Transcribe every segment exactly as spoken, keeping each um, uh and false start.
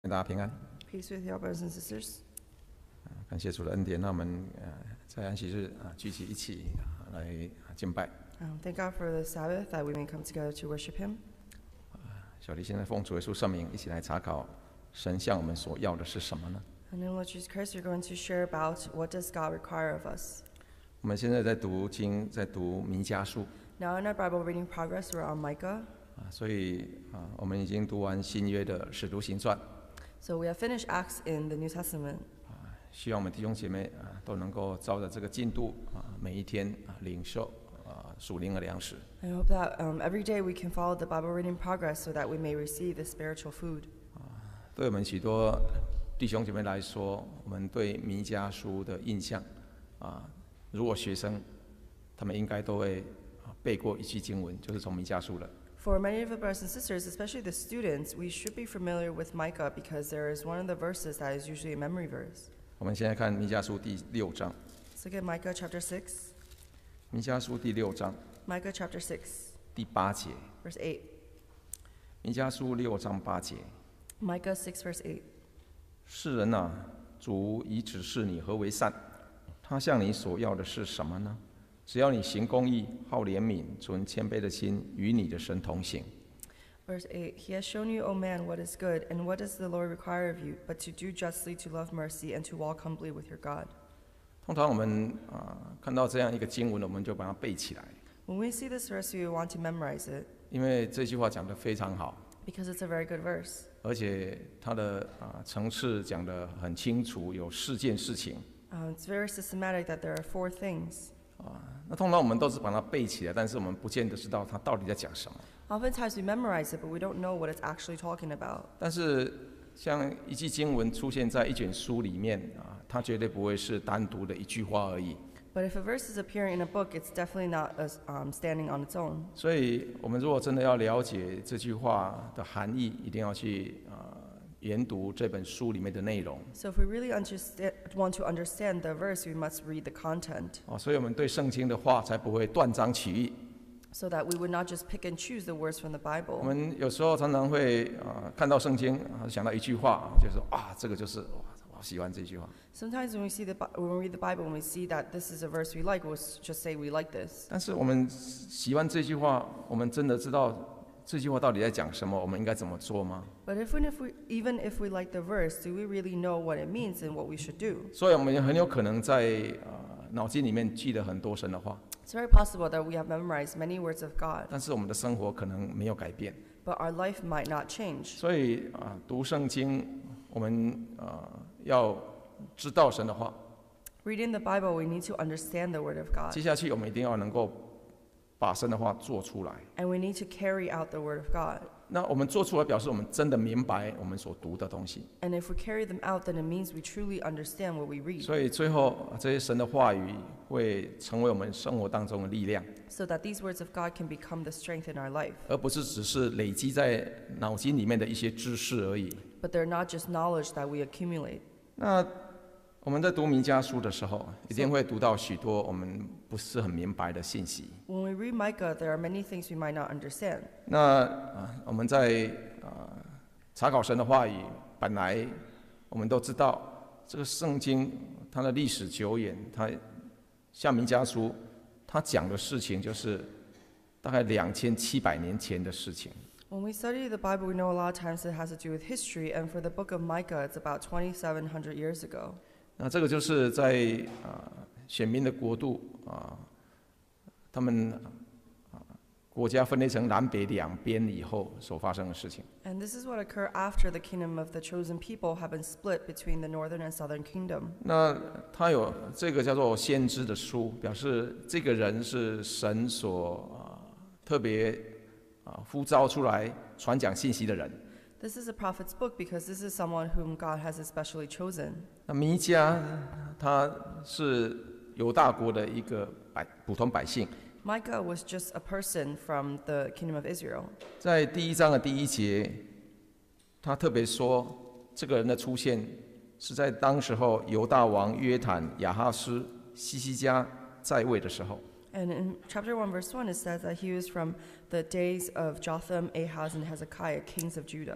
大家平安。 Peace with you, brothers and sisters. 感谢主的恩典，让我们呃在安息日啊聚集一起来敬拜。 Um, thank God for the Sabbath that we may come together to worship Him. 小弟现在奉主耶稣圣名，一起来查考神向我们所要的是什么呢？ And in Lord Jesus Christ, we're going to share about what does God require of us. 我们现在在读经，在读弥迦书 Now in our Bible reading progress, we're on Micah. 啊，所以啊，我们已经读完新约的使徒行传 So we have finished Acts in the New Testament. 啊，希望我们弟兄姐妹啊都能够照着这个进度啊，每一天啊领受啊属灵的粮食。 I hope that um, every day we can follow the Bible reading progress so that we may receive the spiritual food. 对我们许多弟兄姐妹来说，我们对弥迦书的印象啊，如果学生，他们应该都会啊背过一句经文，就是从弥迦书了。 For many of the brothers and sisters, especially the students, we should be familiar with Micah because there is one of the verses that is usually a memory verse. 我们现在看弥迦书第六章， Let's look at Micah chapter six. 弥迦书第六章 Micah chapter six, 第八节， verse eight. 弥迦书六章八节， Micah six, verse eight. 世人啊，主已指示你何为善，他向你所要的是什么呢？只要你行公义，好怜悯，存谦卑的心，与你的神同行。 Verse eight, He has shown you, O man, what is good, and what does the Lord require of you, but to do justly, to love mercy, and to walk humbly with your God. 通常我们啊、呃、看到这样一个经文，我们就把它背起来， When we see this verse, we want to memorize it 因为这句话讲得非常好， because it's a very good verse. 而且它的啊、呃层次讲得很清楚，有四件事情 Uh, it's very systematic that there are four things. 啊。那通常我们都是把它背起来，但是我们不见得知道它到底在讲什么。 Oftentimes we memorize it, but we don't know what it's actually talking about. 但是像一句经文出现在一卷书里面啊，它绝对不会是单独的一句话而已。 But if a verse is appearing in a book, it's definitely not as, um, standing on its own. 所以，我们如果真的要了解这句话的含义，一定要去啊、呃、研读这本书里面的内容。 So if we really understand, want to understand the verse, we must read the content 哦，所以我们对圣经的话才不会断章取义。 so that we would not just pick and choose the words from the 我 Bible. 们有时候常常会啊、呃看到圣经啊想到一句话，就说啊这个就是哇我好喜欢这句话。 Sometimes when we see the Bi- when we read the Bible, when we see that this is a verse we like, we'll s- just say we like this. 但是我们喜欢这句话，我们真的知道这句话到底在讲什么？我们应该怎么做吗？ But if, when if we, even if we like the verse, do we really know what it means and what we should do? 所以我们很有可能在呃脑筋里面记得很多神的话， It's very possible that we have memorized many words of God, 但是我们的生活可能没有改变。 but our life might not change. 所以啊、读圣经，我们呃要知道神的话。 Reading the Bible, we need to understand the Word of God, 接下去我们一定要能够把神的话做出来。 and we need to carry out the Word of God. 那我们做出来，表示我们真的明白我们所读的东西。 And if we carry them out, then it means we truly understand what we read, 所以最后啊这些神的话语会成为我们生活当中的力量， so that these words of God can become the strength in our life. 而不是只是累积在脑筋里面的一些知识而已。 But they're not just knowledge that we accumulate. 那我们在读弥迦书的时候，一定会读到许多我们不是很明白的信息。 When we read Micah, there are many things we might not understand. 那啊，我们在啊查考神的话语，本来我们都知道这个圣经它的历史久远，它像弥迦书，它讲的事情就是大概两千七百年前的事情。 When we study the Bible, we know a lot of times it has to do with history, and for the book of Micah, it's about twenty-seven hundred years ago. 那这个就是在啊选民的国度啊，他们啊国家分裂成南北两边以后所发生的事情。 And this is what occurred after the kingdom of the chosen people have been split between the northern and southern kingdom. 那他有这个叫做先知的书，表示这个人是神所啊特别啊呼召出来传讲信息的人。 This is a prophet's book because this is someone whom God has especially chosen. 那弥迦他是犹大国的一个百普通百姓， Micah was just a person from the kingdom of Israel. 在第一章的第一节，他特别说这个人的出现是在当时候犹大王约坦、亚哈斯、西西家在位的时候。 And in chapter one, verse one, it says that he was from the days of Jotham, Ahaz, and Hezekiah, kings of Judah.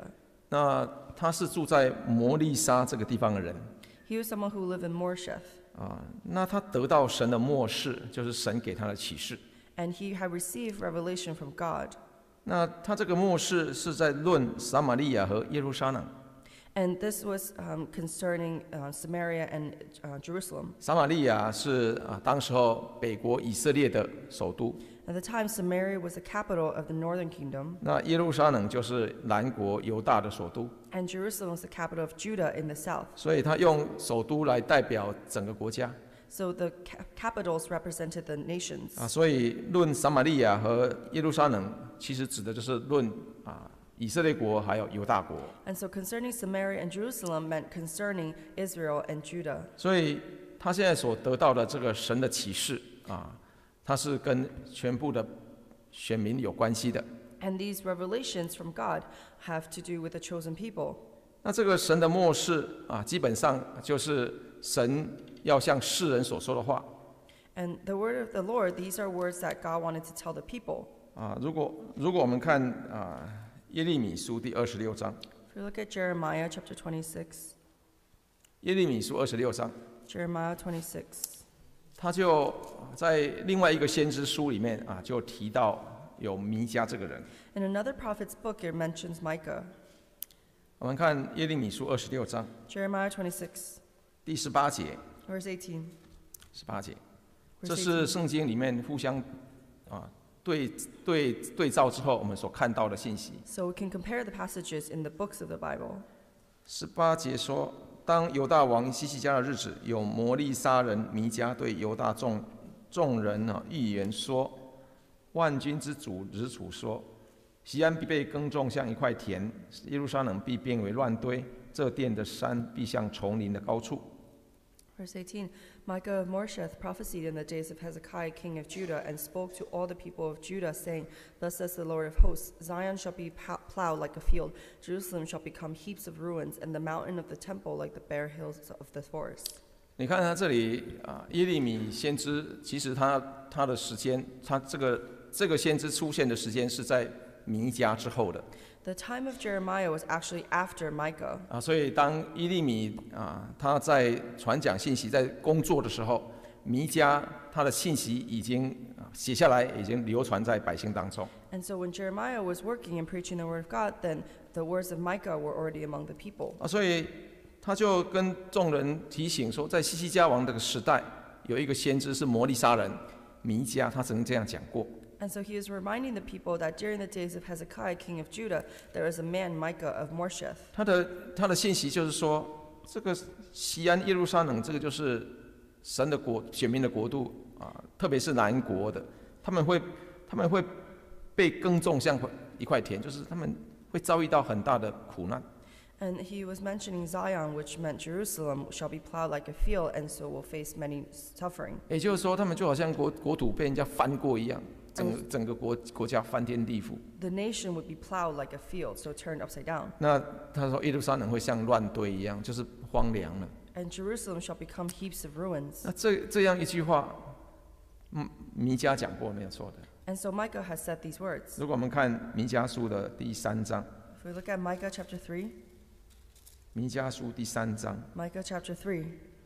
那他是住在摩利沙这个地方的人 He was someone who lived in Morsheth, 啊。那他得到神的默示，就是神给他的启示。 and he had received revelation from God. 那他这个默示是在论撒玛利亚和耶路撒冷。 And this was um, concerning uh, Samaria and uh, Jerusalem. 撒玛利亚是啊，当时候北国以色列的首都。 At the time, Samaria was the capital of the northern kingdom, 那耶路撒冷就是南国犹大的首都， and Jerusalem was the capital of Judah in the south. 所以他用首都来代表整个国家 So the ca- capitals represented the nations. 啊。所以论撒玛利亚和耶路撒冷，其实指的就是论啊以色列国还有犹大国。 And so concerning Samaria and Jerusalem meant concerning Israel and Judah. 所以他现在所得到的这个神的启示啊，它是跟全部的选民有关系的。 And these revelations from God have to do with the chosen people. 那这个神的默示啊，基本上就是神要向世人所说的话 And the word of the Lord, these are words that God wanted to tell the people. 啊。如果如果我们看啊耶利米书第二十六章， If you look at Jeremiah chapter twenty-six, 耶利米书二十六章， Jeremiah twenty-six, 他就在另外一个先知书里面啊，就提到有弥迦这个人。 in another prophet's book, it mentions Micah. 我们看耶利米书二十六章 Jeremiah twenty-six, 第十八节， verse eighteen. 十八节， Verse 这是 eighteen. 圣经里面互相啊对对对照之后，我们所看到的信息。 So we can compare the passages in the books of the Bible. 十八节说，当犹大王西西家的日子，有摩利沙人弥迦对犹大众众人啊预言说：万军之主日主说，西安必被耕种像一块田，耶路撒冷必变为乱堆，这殿的山必像丛林的高处。 Verse eighteen, Micah of Morsheth prophesied in the days of Hezekiah king of Judah and spoke to all the people of Judah, saying, Thus says the Lord of hosts, Zion shall be plowed like a field, Jerusalem shall become heaps of ruins, and the mountain of the temple like the bare hills of the forest. 你看他这里啊，耶利米先知，其实他他的时间，他这个这个先知出现的时间是在弥迦之后的。 The time of Jeremiah was actually after Micah. 啊，所以当耶利米啊他在传讲信息、在工作的时候，弥迦他的信息已经啊写下来，已经流传在百姓当中。 And so when Jeremiah was working and preaching the word of God, then the words of Micah were already among the people. 啊，所以他就跟众人提醒说，在西西家王这个时代，有一个先知是摩利沙人弥迦，他曾经这样讲过。 And so he is reminding the people that during the days of Hezekiah, king of Judah, there was a man, Micah of Morsheth. 他的他的信息就是说，这个西安耶路撒冷，这个就是神的国、选民的国度啊，特别是南国的，他们会他们会被耕种像一块田，就是他们会遭遇到很大的苦难。 And he was mentioning Zion, which meant Jerusalem shall be plowed like a field, and so will face many suffering. 也就是说，他们就好像国国土被人家翻过一样，整个整个国国家翻天地覆。 The nation would be plowed like a field, so turned upside down. 那他说耶路撒冷会像乱堆一样，就是荒凉了。 And Jerusalem shall become heaps of ruins. 那这这样一句话，嗯，弥迦讲过没有错的。 And so Micah has said these words. 如果我们看弥迦书的第三章， If we look at Micah chapter three, 弥迦书第三章 Micah chapter three,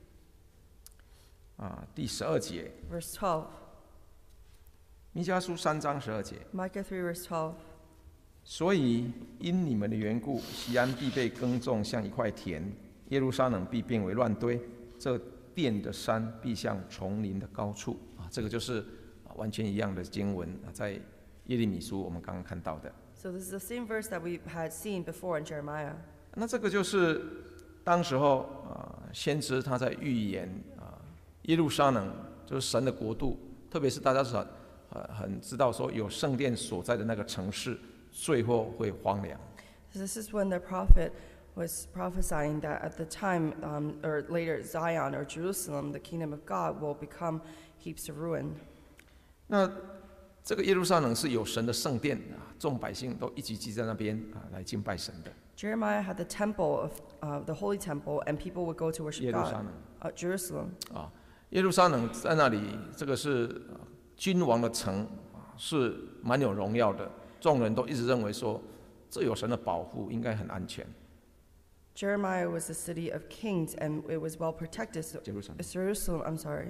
啊第十二节， verse twelve. 弥迦书三章十二节。 Micah three, verse twelve. 所以因你们的缘故，西安必被耕种像一块田，耶路撒冷必变为乱堆，这殿的山必像丛林的高处。啊，这个就是啊完全一样的经文啊，在耶利米书我们刚刚看到的。 So this is the same verse that we had seen before in Jeremiah. 那这个就是当时候啊，先知他在预言啊，耶路撒冷就是神的国度，特别是大家很呃很知道说有圣殿所在的那个城市，最后会荒凉。 This is when the prophet was prophesying that at the time, um, or later, Zion or Jerusalem, the kingdom of God, will become heaps of ruin. 那这个耶路撒冷是有神的圣殿啊，众百姓都一起聚在那边啊来敬拜神的。 Jeremiah had the temple of uh, the holy temple, and people would go to worship 耶路撒 God. 冷 Uh, Jerusalem. 啊，耶路撒冷在那里，这个是呃君王的城啊，是蛮有荣耀的。众人都一直认为说， 这有神的保护，应该很安全。 Jeremiah was a city of kings, and it was well protected. So Jerusalem. Jerusalem, I'm sorry.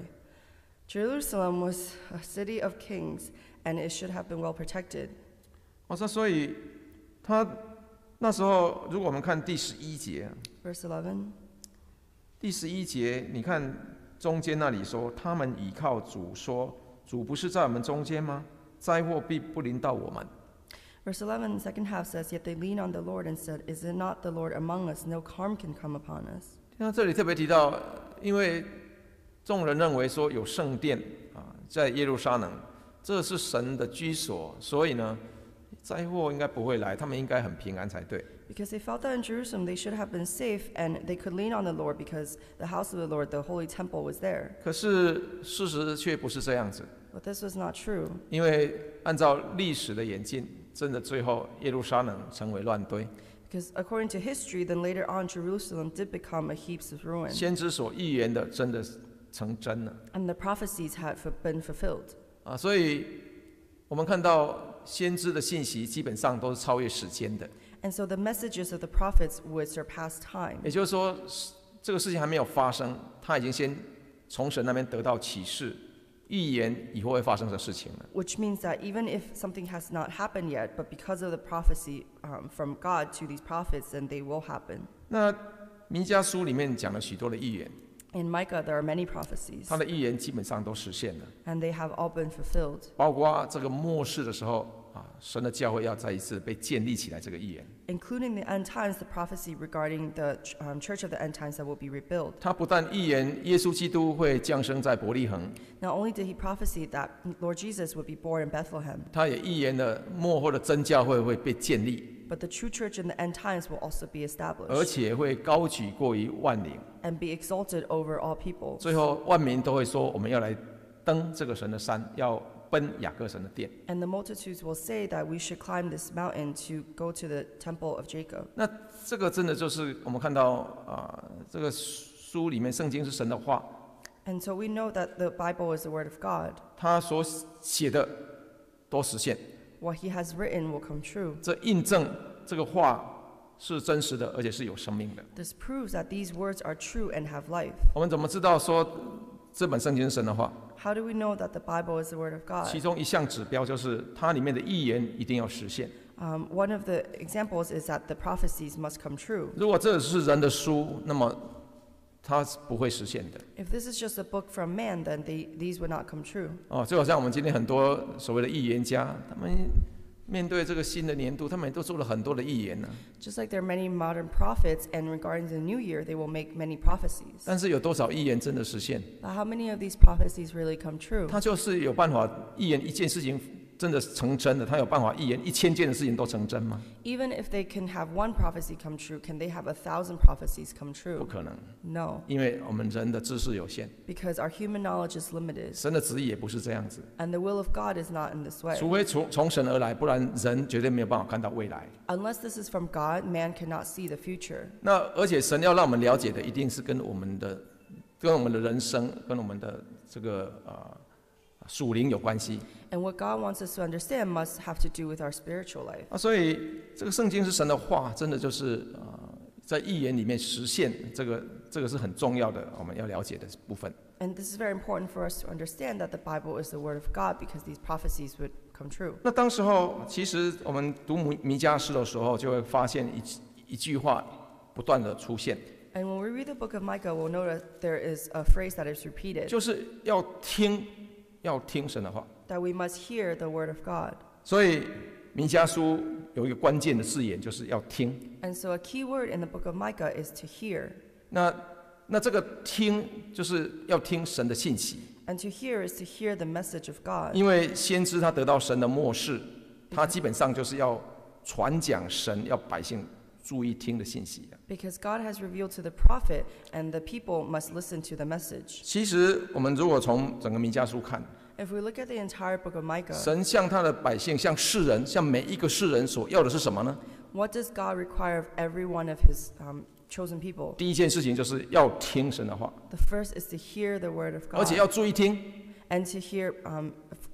Jerusalem was a city of kings, and it should have been well protected. 哦，那所以他那时候，如果我们看第十一节， Verse eleven. 第十一节，你看中间那里说，他们倚靠主说，主不是在我们中间吗？灾祸必不临到我们。 Verse eleven, the second half says, Yet they lean on the Lord and said, Is it not the Lord among us? No harm can come upon us. 那这里特别提到，因为众人认为说有圣殿啊，在耶路撒冷，这是神的居所，所以呢，灾祸应该不会来，他们应该很平安才对。 Because they felt that in Jerusalem they should have been safe, and they could lean on the Lord because the house of the Lord, the holy temple, was there. 可是事实却不是这样子， But this was not true. 因为按照历史的演进，真的最后耶路撒冷成为乱堆， Because according to history, then later on Jerusalem did become a heap of ruin, 先知所预言的真的成真了 and the prophecies had fu- been fulfilled. 啊！所以我们看到先知的信息基本上都是超越时间的， And so the messages of the prophets would surpass time. 也就是说，这个事情还没有发生，他已经先从神那边得到启示，预言以后会发生的事情了。 Which means that even if something has not happened yet, but because of the prophecy um, from God to these prophets, then they will happen. 那弥迦书里面讲了许多的预言， In Micah, there are many prophecies, 他的预言基本上都实现了， and they have all been fulfilled, 包括这个末世的时候啊，神的教会要再一次被建立起来，这个预言。 including the end times, the prophecy regarding the um, church of the end times that will be rebuilt. 他不但预言耶稣基督会降生在伯利恒， Not only did he prophesy that Lord Jesus would be born in Bethlehem, 他也预言了末后的真教会会被建立， but the true church in the end times will also be 而 established 且会高举过于万灵， and be exalted over all people. 最后万民都会说：我们要来登这个神的山，要奔雅各神的殿。 And the multitudes will say that we should climb this mountain to go to the temple of Jacob. 那这个真的就是我们看到啊、这个书里面圣经是神的话， And so we know that the Bible is the word of God. 他所写的都实现， What he has written will come true. 这印证这个话是真实的，而且是有生命的。 This proves that these words are true and have life. 我们怎么知道说这本圣经是神的话？ How do we know that the Bible is the word of 其 God? 中一项指标就是它里面的预言一定要实现。 Um, one of the examples is that the prophecies must come true. 如果这是人的书，那么它是不会实现的。 If this is just a book from man, then they, these would not come true. 哦，就好像我们今天很多所谓的预言家，他们面对这个新的年度，他们也都做了很多的预言呢、 Just like there are many modern prophets, and regarding the new year, they will make many prophecies. 但是有多少预言真的实现？ But how many of these prophecies really come true? 他就是有办法预言一件事情真的成真的，他有办法预言一千件的事情都成真吗？ Even if they can have one prophecy come true, can they have a thousand prophecies come 不 true? 可能， No, 因为我们人的知识有限， because our human knowledge is limited, 神的旨意也不是这样子。 and the will of God is not in this way. 除非从从神而来，不然人绝对没有办法看到未来。 Unless this is from God, man cannot see the future. 那而且神要让我们了解的，一定是跟我们的、跟我们的人生、跟我们的这个呃属灵有关系 And what God wants us to understand must have to do with our spiritual life. 啊。所以这个圣经是神的话，真的就是呃在预言里面实现，这个这个是很重要的，我们要了解的部分。 And this is very important for us to understand that the Bible is the Word of God because these prophecies would come true. 那当时候，其实我们读弥弥迦书的时候，就会发现一一句话不断的出现， And when we read the book of Micah, we'll notice there is a phrase that is repeated, 就是要听，要听神的话。 that we must hear the Word of God. 所以弥迦书有一个关键的字眼，就是要听。 And so a key word in the book of Micah is to hear. 那那这个听就是要听神的信息， And to hear is to hear the message of God. 因为先知他得到神的默示，他基本上就是要传讲神要百姓注意听的信息的。 Because God has revealed to the prophet, and the people must listen to the message. 其实我们如果从整个弥迦书看， If we look at the entire book of Micah, 神向他的百姓，向世人，向每一个世人所要的是什么呢？ what does God require of every one of his um, chosen people? 第一件事情就是要听神的话， The first is to hear the word of 而且 God, 要注意听。 and to hear um, f-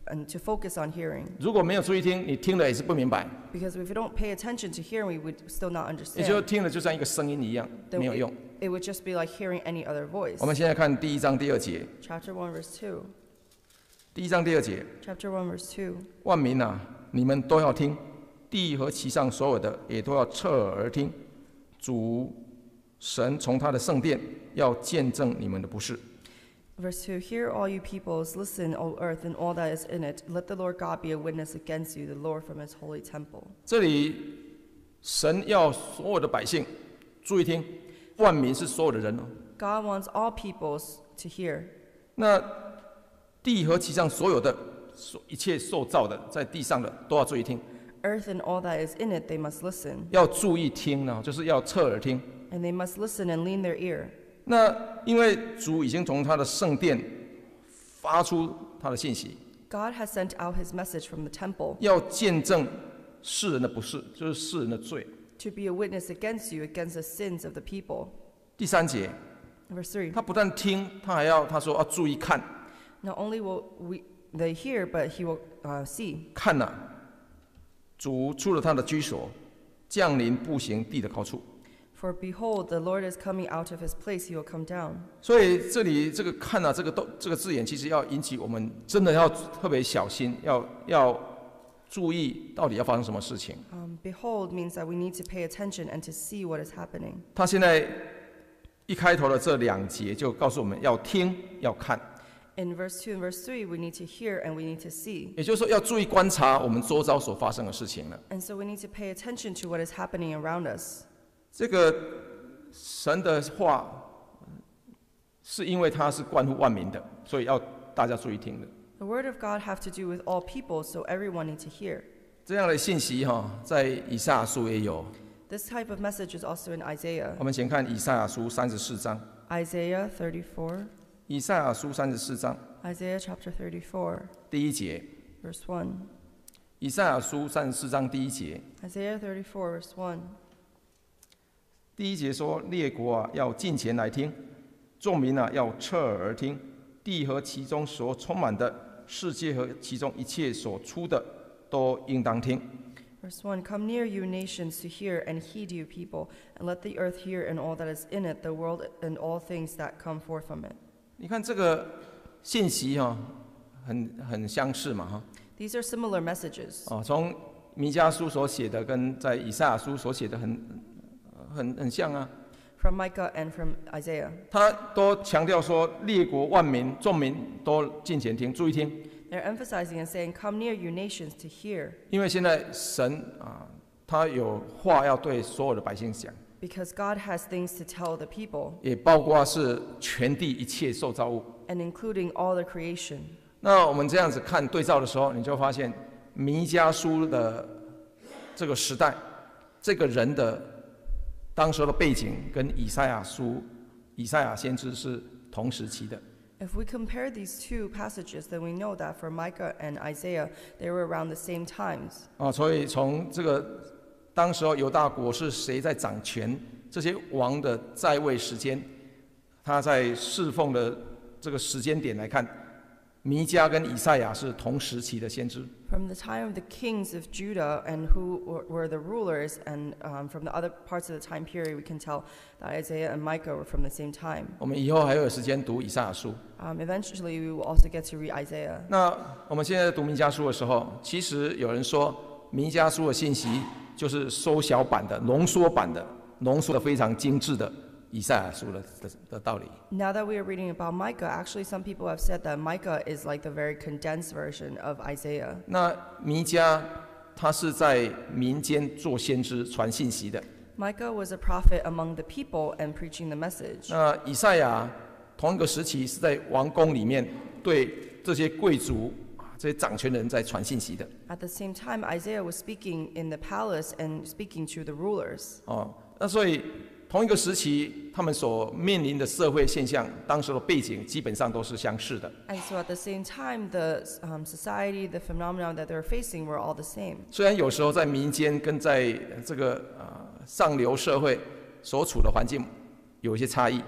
and to focus on hearing. 如果没有注意听，你听了也是不明白， Because if we don't pay attention to hearing, we would still not 也就 understand. 听了就像一个声音一样， Then 没有用。 it, it would just be like hearing any other voice. 我们现在看第一章第二节， Chapter one, verse two. 第一章第二节， Chapter one, verse two. 万民啊，你们都要听，地和其上所有的也都要侧耳而听。主神从他的圣殿要见证你们的不是。 Verse two, Hear all you peoples, listen, O earth, and all that is in it. Let the Lord God be a witness against you, the Lord from his holy temple. 这里神要所有的百姓注意听，万民是所有的人哦。 God wants all peoples to hear. 那地和其上所有的所一切受造的，在地上的都要注意听， Earth and all that is in it, they must listen. 要注意听呢，就是要侧耳听。 And they must listen and lean their ear. 那因为主已经从他的圣殿发出他的信息， God has sent out his message from the temple 要见证世人的不是，就是世人的罪。 to be a witness against you, against the sins of the people. 第三节， Verse three, 他不但听，他还要他说要注意看， Not only will we, they hear, but he will uh, see. 看呐、主出了他的居所，降临步行地的高处。 For behold, the Lord is coming out of his place, he will come down. 所以这里这个看啊，这个都这个字眼，其实要引起我们真的要特别小心，要要注意到底要发生什么事情。 Um, behold means that we need to pay attention and to see what is happening. 他现在一开头的这两节就告诉我们要听要看， In verse two and verse three, we need to hear and we need to see. 也就是说要注意观察我们周遭所发生的事情了。 And so we need to pay attention to what is happening around us. 这个神的话，是因为它是关乎万民的，所以要大家注意听的。 The word of God have to do with all people, so everyone need to hear. 这样的信息哈，在以赛亚书也有。 This type of message is also in Isaiah. 我们先看以赛亚书三十四章。 Isaiah thirty-four. 以赛亚书三十四章 Isaiah chapter thirty-four, 第一节。 verse one. 以赛亚书三十四章第一节， Isaiah thirty-four, verse one. 第一节说：列国啊，要近前来听；众民啊，要侧耳而听。地和其中所充满的，世界和其中一切所出的，都应当听。 Verse one, Come near, you nations, to hear, and heed, you people, and let the earth hear and all that is in it, the world and all things that come forth from it. 你看这个信息哈、哦，很很相似嘛哈。 These are similar messages. 哦，从弥迦书所写的跟在以赛亚书所写的很很很像啊。 From Micah and from Isaiah. 他都强调说，列国万民众民都近前听，注意听。 They're emphasizing and saying, Come near, you nations, to hear. 因为现在神啊，他有话要对所有的百姓讲， Because God has things to tell the people, 也包括是全地一切受造物。 and including all the creation. 那我们这样子看对照的时候，你就发现弥迦书的这个时代，这个人的当时的背景跟以赛亚书、以赛亚先知是同时期的。 If we compare these two passages, then we know that for Micah and Isaiah, they were around the same times. 啊，所以从这个当时候犹大国是谁在掌权，这些王的在位时间，他在侍奉的这个时间点来看，弥迦跟以赛亚是同时期的先知。 From the time of the kings of Judah and who were- were the rulers, and um, from the other parts of the time period, we can tell that Isaiah and Micah were from the same time. 我们以后还有时间读以赛亚书。 Um, eventually, we will also get to read Isaiah. 那我们现在读弥迦书的时候，其实有人说，弥迦书的信息就是缩小版的、浓缩版的、浓缩的非常精致的以赛亚书的的的道理。 Now that we are reading about Micah, actually, some people have said that Micah is like the very condensed version of Isaiah. 那弥迦他是在民间做先知、传信息的。 Micah was a prophet among the people and preaching the message. 那以赛亚同一个时期是在王宫里面对这些贵族、这些掌权人在传信息的。 At the same time, Isaiah was speaking in the palace and speaking to the rulers. 哦，那所以同一个时期，他们所面临的社会现象，当时的背景基本上都是相似的。 And so at the same time, the um, society, the phenomenon that they were facing were all the same. 虽然有时候在民间跟在这个呃上流社会所处的环境有一些差异，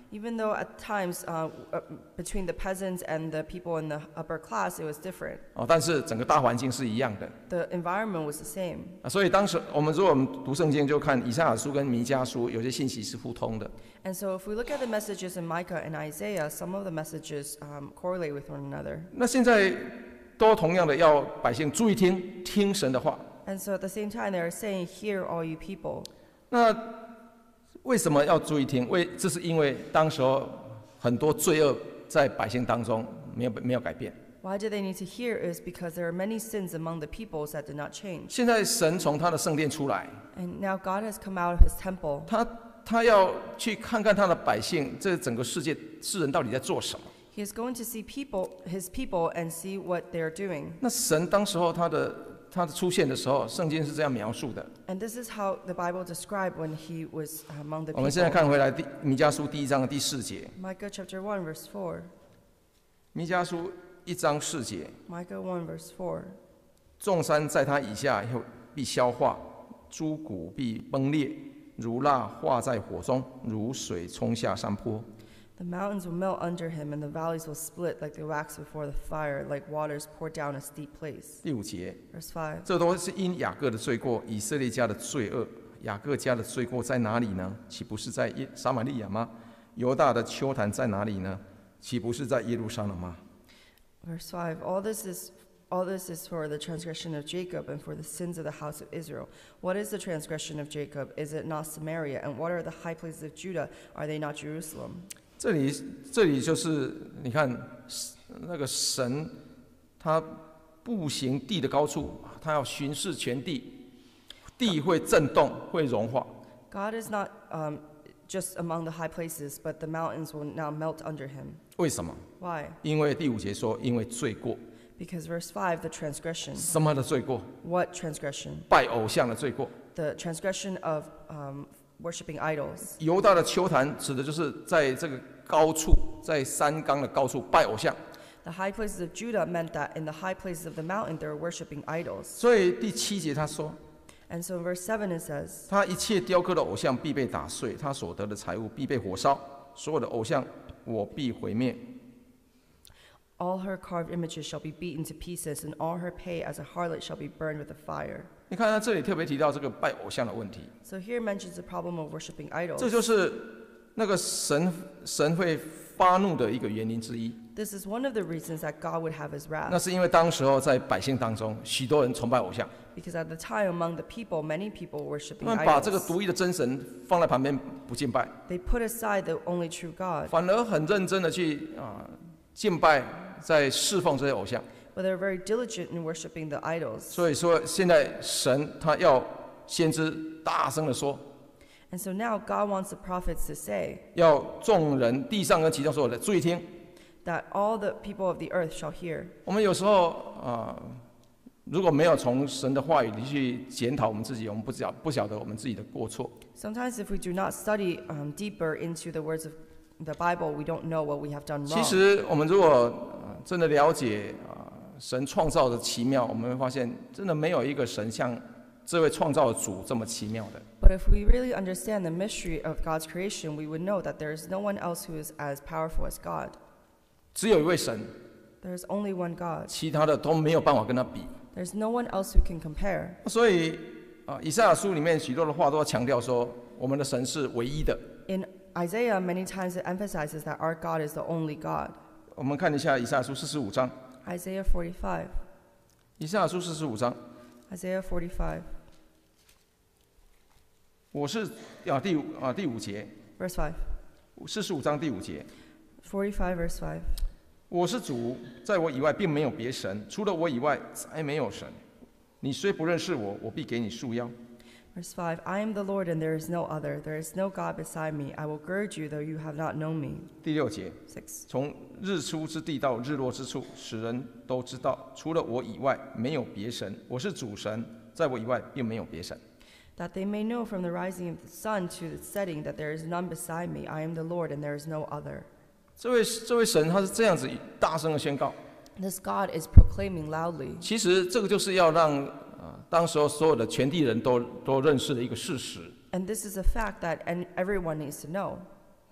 Even though at times uh, uh, between the peasants and the people in the upper class, it was different. 哦，但是整个大环境是一样的。 The environment was the same. 啊，所以当时我们如果我们读圣经，就看以赛亚书跟弥迦书，有些信息是互通的。 And so if we look at the messages in Micah and Isaiah, some of the messages um, correlate with one another. 那现在都同样的要百姓注意听，听神的话。 And so at the same time, they are saying, "Hear, all you people." 那为什么要注意听？为这是因为当时候很多罪恶在百姓当中没有没有改变。 Why do they need to hear? Is because there are many sins among the peoples that did not change. 现在神从他的圣殿出来， And now God has come out of His temple. 他他要去看看他的百姓，这整个世界世人到底在做什么。 He is going to see people, His people, and see what they are doing. 那神当时候他的他的出现的时候，圣经是这样描述的。 And this is how the Bible described when He was among the 我们现在 people. 看回来，第弥迦书第一章的第四节， Micah chapter one verse four. 弥迦书一章四节， Micah one verse four. 众山在他以下后必消化，诸谷必崩裂，如蜡化在火中，如水冲下山坡。 The mountains will melt under him, and the valleys will split like the wax before the fire, like waters poured down a steep place. 第五节， Verse five. 这都是因雅各的罪过，以色列家的罪恶。雅各家的罪过在哪里呢？岂不是在耶撒玛利亚吗？犹大的丘坛在哪里呢？岂不是在耶路撒冷吗？ Verse five. All this is all this is for the transgression of Jacob and for the sins of the house of Israel. What is the transgression of Jacob? Is it not Samaria? And what are the high places of Judah? Are they not Jerusalem? 这里，这里就是你看那个神，他步行地的高处，他要巡视全地，地会震动，会融化。 God is not um, just among the high places, but the mountains will now melt under him. 为什么？ Why? 因为第五节说，因为罪过。 Because verse five, the transgression. 什么的罪过？ What transgression? 拜偶像的罪过。 The transgression of um, worshipping idols. 犹大的丘坛指的就是在这个高处，在山冈的高处拜偶像。 The high places of Judah meant that in the high places of the mountain they were worshipping idols. 所以第七节他说， And so in verse seven it says, 他一切雕刻的偶像必被打碎，他所得的财物必被火烧，所有的偶像我必毁灭。 all her carved images shall be beaten to pieces, and all her pay as a harlot shall be burned with a fire. 你看他这里特别提到这个拜偶像的问题， So here mentions the problem of worshipping 这 idols. 就是那个神神会发怒的一个原因之一。 This is one of the reasons that God would have his 那 wrath. 是因为当时候在百姓当中，许多人崇拜偶像， Because at the time among the people, many people were 他 worshipping 们把这个 idols. 独一的真神放在旁边不敬拜， They put aside the only true God, 反而很认真的去啊、敬拜，在侍奉这些偶像。 but they're very diligent in worshipping the idols. 所以说，现在神他要先知大声的说， And so now God wants the prophets to say 要众人地上跟其中所有的注意听。 that all the people of the earth shall hear. 我们有时候啊、如果没有从神的话语里去检讨我们自己，我们不晓不晓得我们自己的过错。 Sometimes if we do not study um, deeper into the words of the Bible, we don't know what we have done 其 wrong. 实我们如果、呃真的了解啊、神创造的奇妙，我们会发现真的没有一个神像这位创造的主这么奇妙的。 But if we really understand the mystery of God's creation, we would know that there is no one else who is as powerful as God. 只有一位神， There is only one God. 其他的都没有办法跟他比。 There's no one else who can compare. 所以啊、以赛亚书里面许多的话都要强调说，我们的神是唯一的。 In Isaiah, many times it emphasizes that our God is the only God. 我们看一下以赛亚书四十五章， Isaiah forty-five. 以赛亚书四十五章， Isaiah forty-five, 我是啊第五啊第五节， verse five. 四十五章第五节， forty-five, verse five. 我是主，在我以外并没有别神，除了我以外再没有神。你虽不认识我，我必给你束腰。 Verse five, I am the Lord and there is no other. There is no God beside me. I will gird you, though you have not known me. 第六节， six. 从日出之地到日落之处，使人都知道，除了我以外没有别神。我是主神，在我以外并没有别神。 That they may know from the rising of the sun to the setting that there is none beside me. I am the Lord and there is no other. 这位这位神他是这样子大声的宣告， This God is proclaiming loudly. 其实这个就是要让啊、当时候所有的全地人都都认识的一个事实。 And this is a fact that an- everyone needs to know.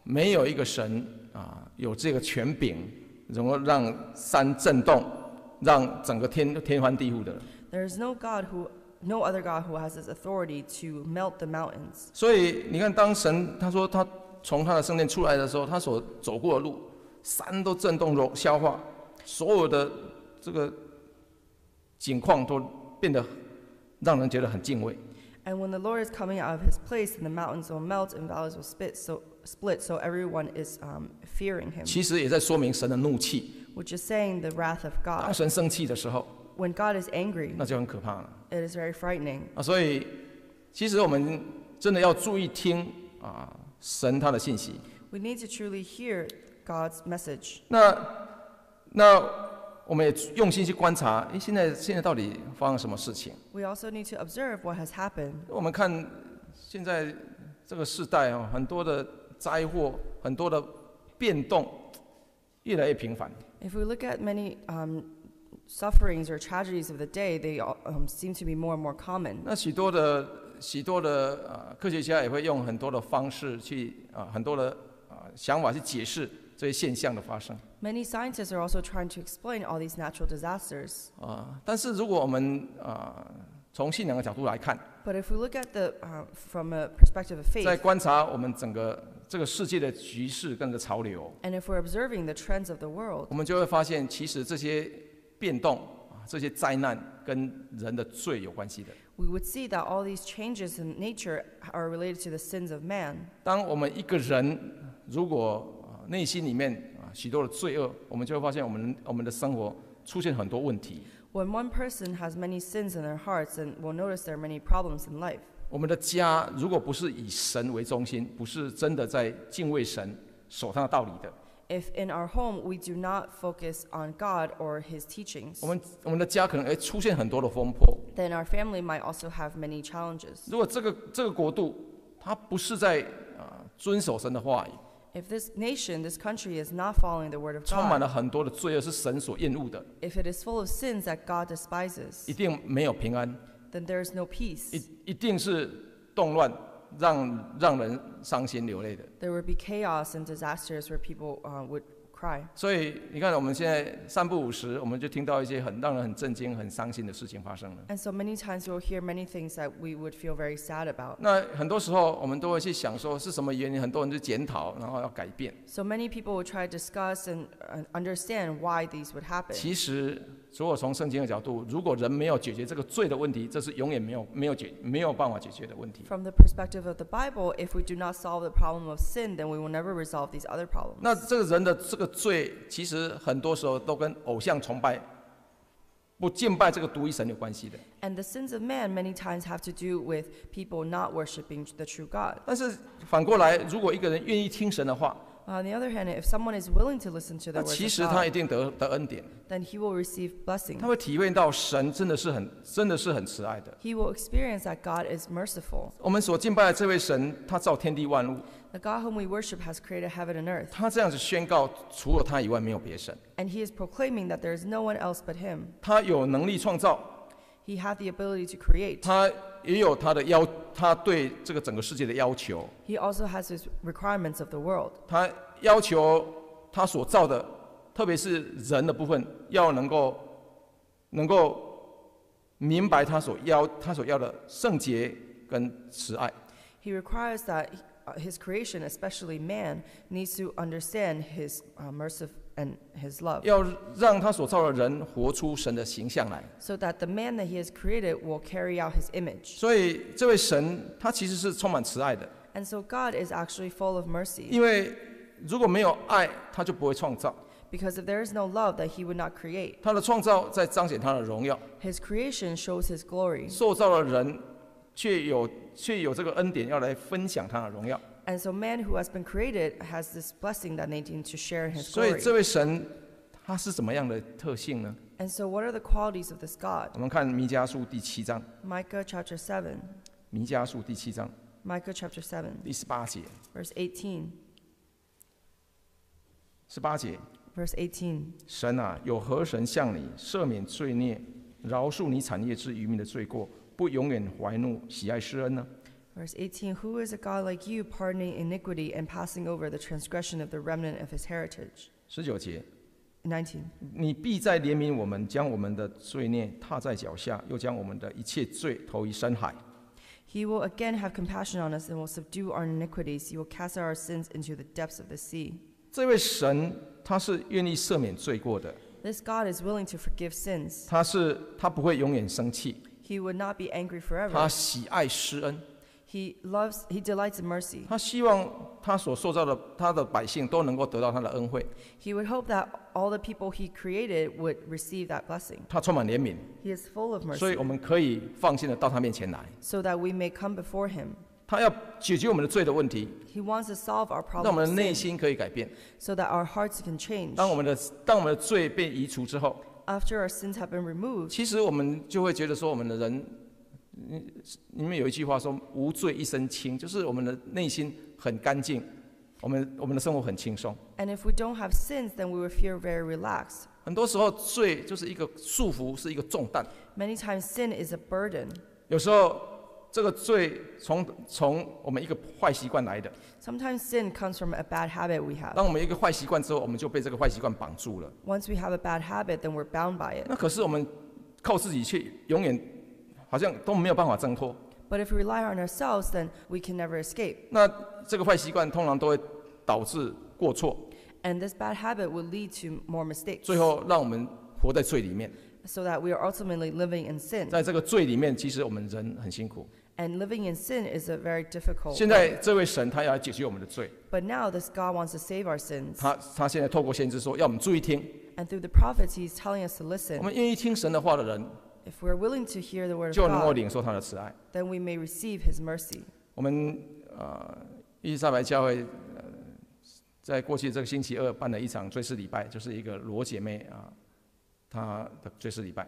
没有一个神啊有这个权柄，能够让山震动，让整个天天翻地覆的。 There is no God who, no other God who has this authority to melt the mountains. 所以你看，当神他说他从他的圣殿出来的时候，他所走过的路，山都震动融消化，所有的这个景况都变得让人觉得很敬畏。 And when the Lord is coming out of his place, and the mountains will melt and valleys will spit, so, split, so everyone is um, fearing him. 其实也在说明神的怒气。 Which is saying the wrath of 当 God. 神生气的时候， When God is angry, 那就很可怕了 it is very frightening. 啊！所以，其实我们真的要注意听啊，神他的信息。 We need to truly hear God's message. 那那我们也用心去观察，诶，现在现在到底发生什么事情？ We also need to observe what has happened. 我们看现在这个时代啊，很多的灾祸，很多的变动，越来越频繁。 If we look at many um, sufferings or tragedies of the day, they all, um, seem to be more and more common. 那许多的许多的呃科学家也会用很多的方式去啊、很多的啊、想法去解释这些现象的发生 Many scientists are also trying to explain all these natural disasters. 啊、但是如果我们啊、从信仰的角度来看， But if we look at the uh, from a perspective of 在 faith, 观察我们整个这个世界的局势跟着潮流， and if we're observing the trends of the world, 我们就会发现，其实这些变动啊、这些灾难跟人的罪有关系的。 we would see that all these changes in nature are related to the sins of man. 当我们一个人如果啊、内心里面啊、许多的罪恶，我们就会发现我们我们的生活出现很多问题。 When one person has many sins in their hearts, then we'll notice there are many problems in life. 我们的家如果不是以神为中心，不是真的在敬畏神、守他的道理的， If in our home we do not focus on God or His teachings, 我们我们的家可能会出现很多的风波。 then our family might also have many challenges. 如果这个这个国度它不是在啊、遵守神的话语， If this nation, this country is not following the word of 充满 God, 了很多的罪恶是神所厌恶的， if it is full of sins that God despises, 一定没有平安， then there is no peace. 一一定是动乱，让让人伤心流泪的。 There would be chaos and disasters where people uh, would cry. 所以你看，我们现在三不五时，我们就听到一些很让人很震惊、很伤心的事情发生了。 And so many times we'll hear many things that we would feel very sad about. 那很多时候，我们都会去想说是什么原因，很多人就检讨，然后要改变。 So many people will try to discuss and uh, understand why these would happen. 其实，如果从圣经的角度，如果人没有解决这个罪的问题，这是永远没有没有解没有办法解决的问题。 From the perspective of the Bible, if we do not solve the problem of sin, then we will never resolve these other problems. 那这个人的这个罪，其实很多时候都跟偶像崇拜、不敬拜这个独一神有关系的。 And the sins of man many times have to do with people not worshiping the true God. 但是反过来，如果一个人愿意听神的话， On the other hand, if someone is willing to listen to the 那 words 其 of 实他一 God, 定得得恩典， then he will receive blessing. 他会体会到神真的是很真的是很慈爱的。 He will experience that God is merciful. 我们所敬拜的这位神，他造天地万物， The God whom we worship has created heaven and earth, 他这样子宣告，除了他以外没有别神。 and he is proclaiming that there is no one else but him. 他有能力创造， He had the ability to create. 他也有他的要，他对这个整个世界的要求。 He also has his requirements of the world. 他要求他所造的，特别是人的部分，要能够能够明白他所要他所要的圣洁跟慈爱。 He requires that uh, his creation, especially man, needs to understand his uh, mercy and his love, 要让他所造的人活出神的形象来。 so that the man that he has created will carry out his image. 所以这位神他其实是充满慈爱的， And so God is actually full of mercy, 因为如果没有爱，他就不会创造。 because if there is no love, that he would not create. 他的创造在彰显他的荣耀， His creation shows his glory. 塑造的人却有却有这个恩典要来分享他的荣耀。 And so man who has been created has this blessing that they need to share in his 所以 glory. 这位神他是怎么样的特性呢？ And so what are the qualities of this God? 我们看弥迦书第七章， Micah chapter seven. 弥迦书第七章 Micah chapter seven, 第十八节， verse eighteen. 十八节， Verse eighteen. 神啊，有何神向你赦免罪孽，饶恕你产业之渔民的罪过，不永远怀怒，喜爱施恩呢？ Verse eighteen, Who is a God like you, pardoning iniquity and passing over the transgression of the remnant of his heritage? 十九节， nineteen, 你必再怜悯我们，将我们的罪孽踏在脚下，又将我们的一切罪投于深海。 He will again have compassion on us and will subdue our iniquities. He will cast out our sins into the depths of the sea. 这位神他是愿意赦免罪过的， This God is willing to forgive sins. 他是他不会永远生气， He would not be angry 他 forever. 喜爱施恩， He loves, he delights in mercy. 他希望他所塑造的他的百姓都能够得到他的恩惠， He would hope that all the people he created would receive that blessing. 他充满怜悯， He is full of 所以 mercy, 我们可以放心的到他面前来。 so that we may come before him. 他要解决我们的罪的问题， He wants to solve our 让我 problem 们 of 的内 sin, 心可以改变。 so that our hearts can change. 当我们的当我们的罪被移除之后， After our sins have been removed, 其实我们就会觉得说，我们的人，嗯里面有一句话说“无罪一身轻”，就是我们的内心很干净，我们我们的生活很轻松。 and if we don't have sins, then we will feel very relaxed. 很多时候，罪就是一个束缚，是一个重担。 Many times sin is a burden. 有时候，这个罪从从我们一个坏习惯来的。 Sometimes sin comes from a bad habit we have. 当我们有一个坏习惯之后，我们就被这个坏习惯绑住了。 Once we have a bad habit, then we're bound by it. 那可是我们靠自己却永远好像都没有办法挣脱。 But if we rely on ourselves, then we can never escape. 那这个坏习惯通常都会导致过错， And this bad habit will lead to more mistakes, 最后让我们活在罪里面。 so that we are ultimately living in sin. 在这个罪里面，其实我们人很辛苦。 And living in sin is a very difficult. 现在这位神他要来解决我们的罪， But now this God wants to save our sins. 他他现在透过先知说，要我们注意听。 And through the prophets, He's telling us to 我 listen. 们愿意听神的话的人， If we're willing to hear the word 就 of 能够 God, 领受他的慈爱。 then we may receive His mercy. 我们呃，伊丽莎白教会呃，在过去这个星期二办了一场追思礼拜，就是一个罗姐妹啊，她的追思礼拜。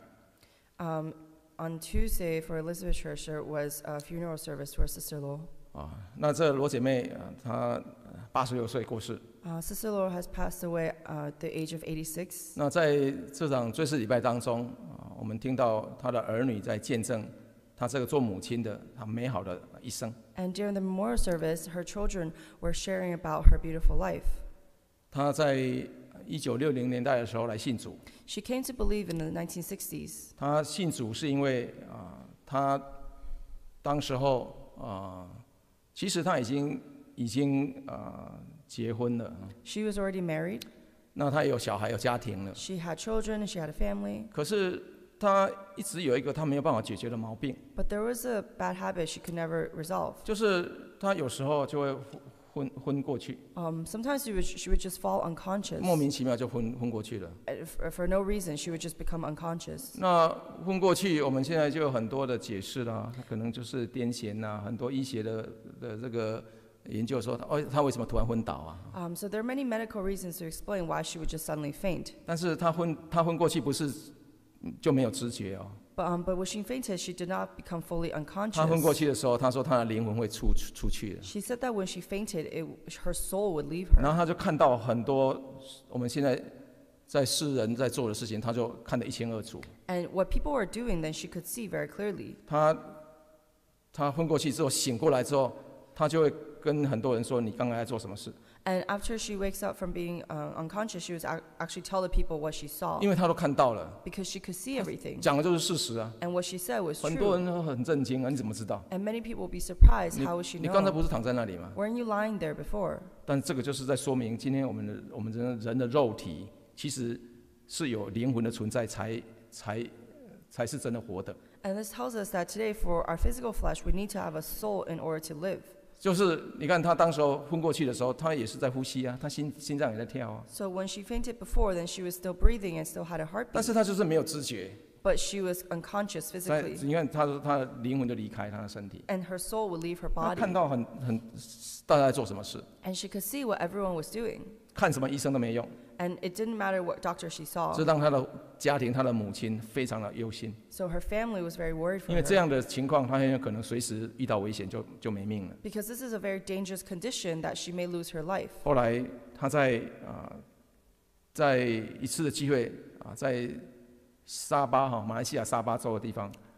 Um, on Tuesday for Elizabeth Church, there was a funeral service for Sister Lo. 啊，那这罗姐妹啊，她八十六岁过世。 Uh, Sister Lo has passed away uh, at the age of eighty-six. 那在这场追思礼拜当中啊，我们听到她的儿女在见证她这个做母亲的她美好的一生。 And during the memorial service, her children were sharing about her beautiful life. 她在一九六零年代的时候来信主， She came to believe in the nineteen sixties. 她信主是因为啊，她当时候啊，其实她已经已经啊结婚了， She was already married. 那她有小孩有家庭了， She had children and she had a family. 可是她一直有一个她没有办法解决的毛病， But there was a bad habit she could never resolve. 就是她有时候就会昏昏过去， Um, sometimes she would, she would just fall unconscious. 莫名其妙就昏昏过去了。 Uh, For, for no reason, she would just become unconscious. 那昏过去，我们现在就有很多的解释啦，可能就是癫痫呐，很多医学的的这个研究说，哦，他为什么突然昏倒啊？ Um, so there are many medical reasons to explain why she would just suddenly faint. 但是他昏他昏过去不是就没有知觉哦， But, um, but when she fainted, she did not become fully 他昏过 unconscious. 去的时候，他说他的灵魂会出出出去的， She said that when she fainted, it, her soul would leave 然 her. 后他就看到很多我们现在在世人在做的事情，他就看得一清二楚。 And what people were doing, then she could see very clearly. 他他昏过去之后醒过来之后，他就会跟很多人说：“你刚才在做什么事？” And after she wakes up from being uh, unconscious, she was ac- actually tell the people what she saw 因为他都看到了， because she could see everything. 讲的就是事实啊。 And what she said was 很多 true. 人都很震惊啊，你怎么知道？ And many people will be surprised. 你 How would she 你刚才 know? 不是躺在那里吗？ Weren't you lying there before? 但这个就是在说明，今天我们的我们人人的肉体其实是有灵魂的存在才，才才是真的活的。 And this tells us that today, for our physical flesh, we need to have a soul in order to live. 就是你看他当时候昏过去的时候，他也是在呼吸啊，他心心脏也在跳啊， So when she fainted before, then she was still breathing and still had a 但 heartbeat. 是他就是没有知觉。 But she was unconscious 在 physically. 你看，他说他的灵魂就离开他的身体， And her soul would leave her 他 body. 看到很很大家在做什么事， And she could see what everyone was doing. 看什么医生都没用， And it didn't matter what doctor she 这 saw. 让他的家庭、他的母亲非常的忧心， So her family was very worried for 因为这 her. 样的情况，他很有可能随时遇到危险就就没命了。 Because this is a very dangerous condition that she may lose her life. 后来他在啊、在一次的机会啊、在沙巴哈马来西亚沙巴州的地方，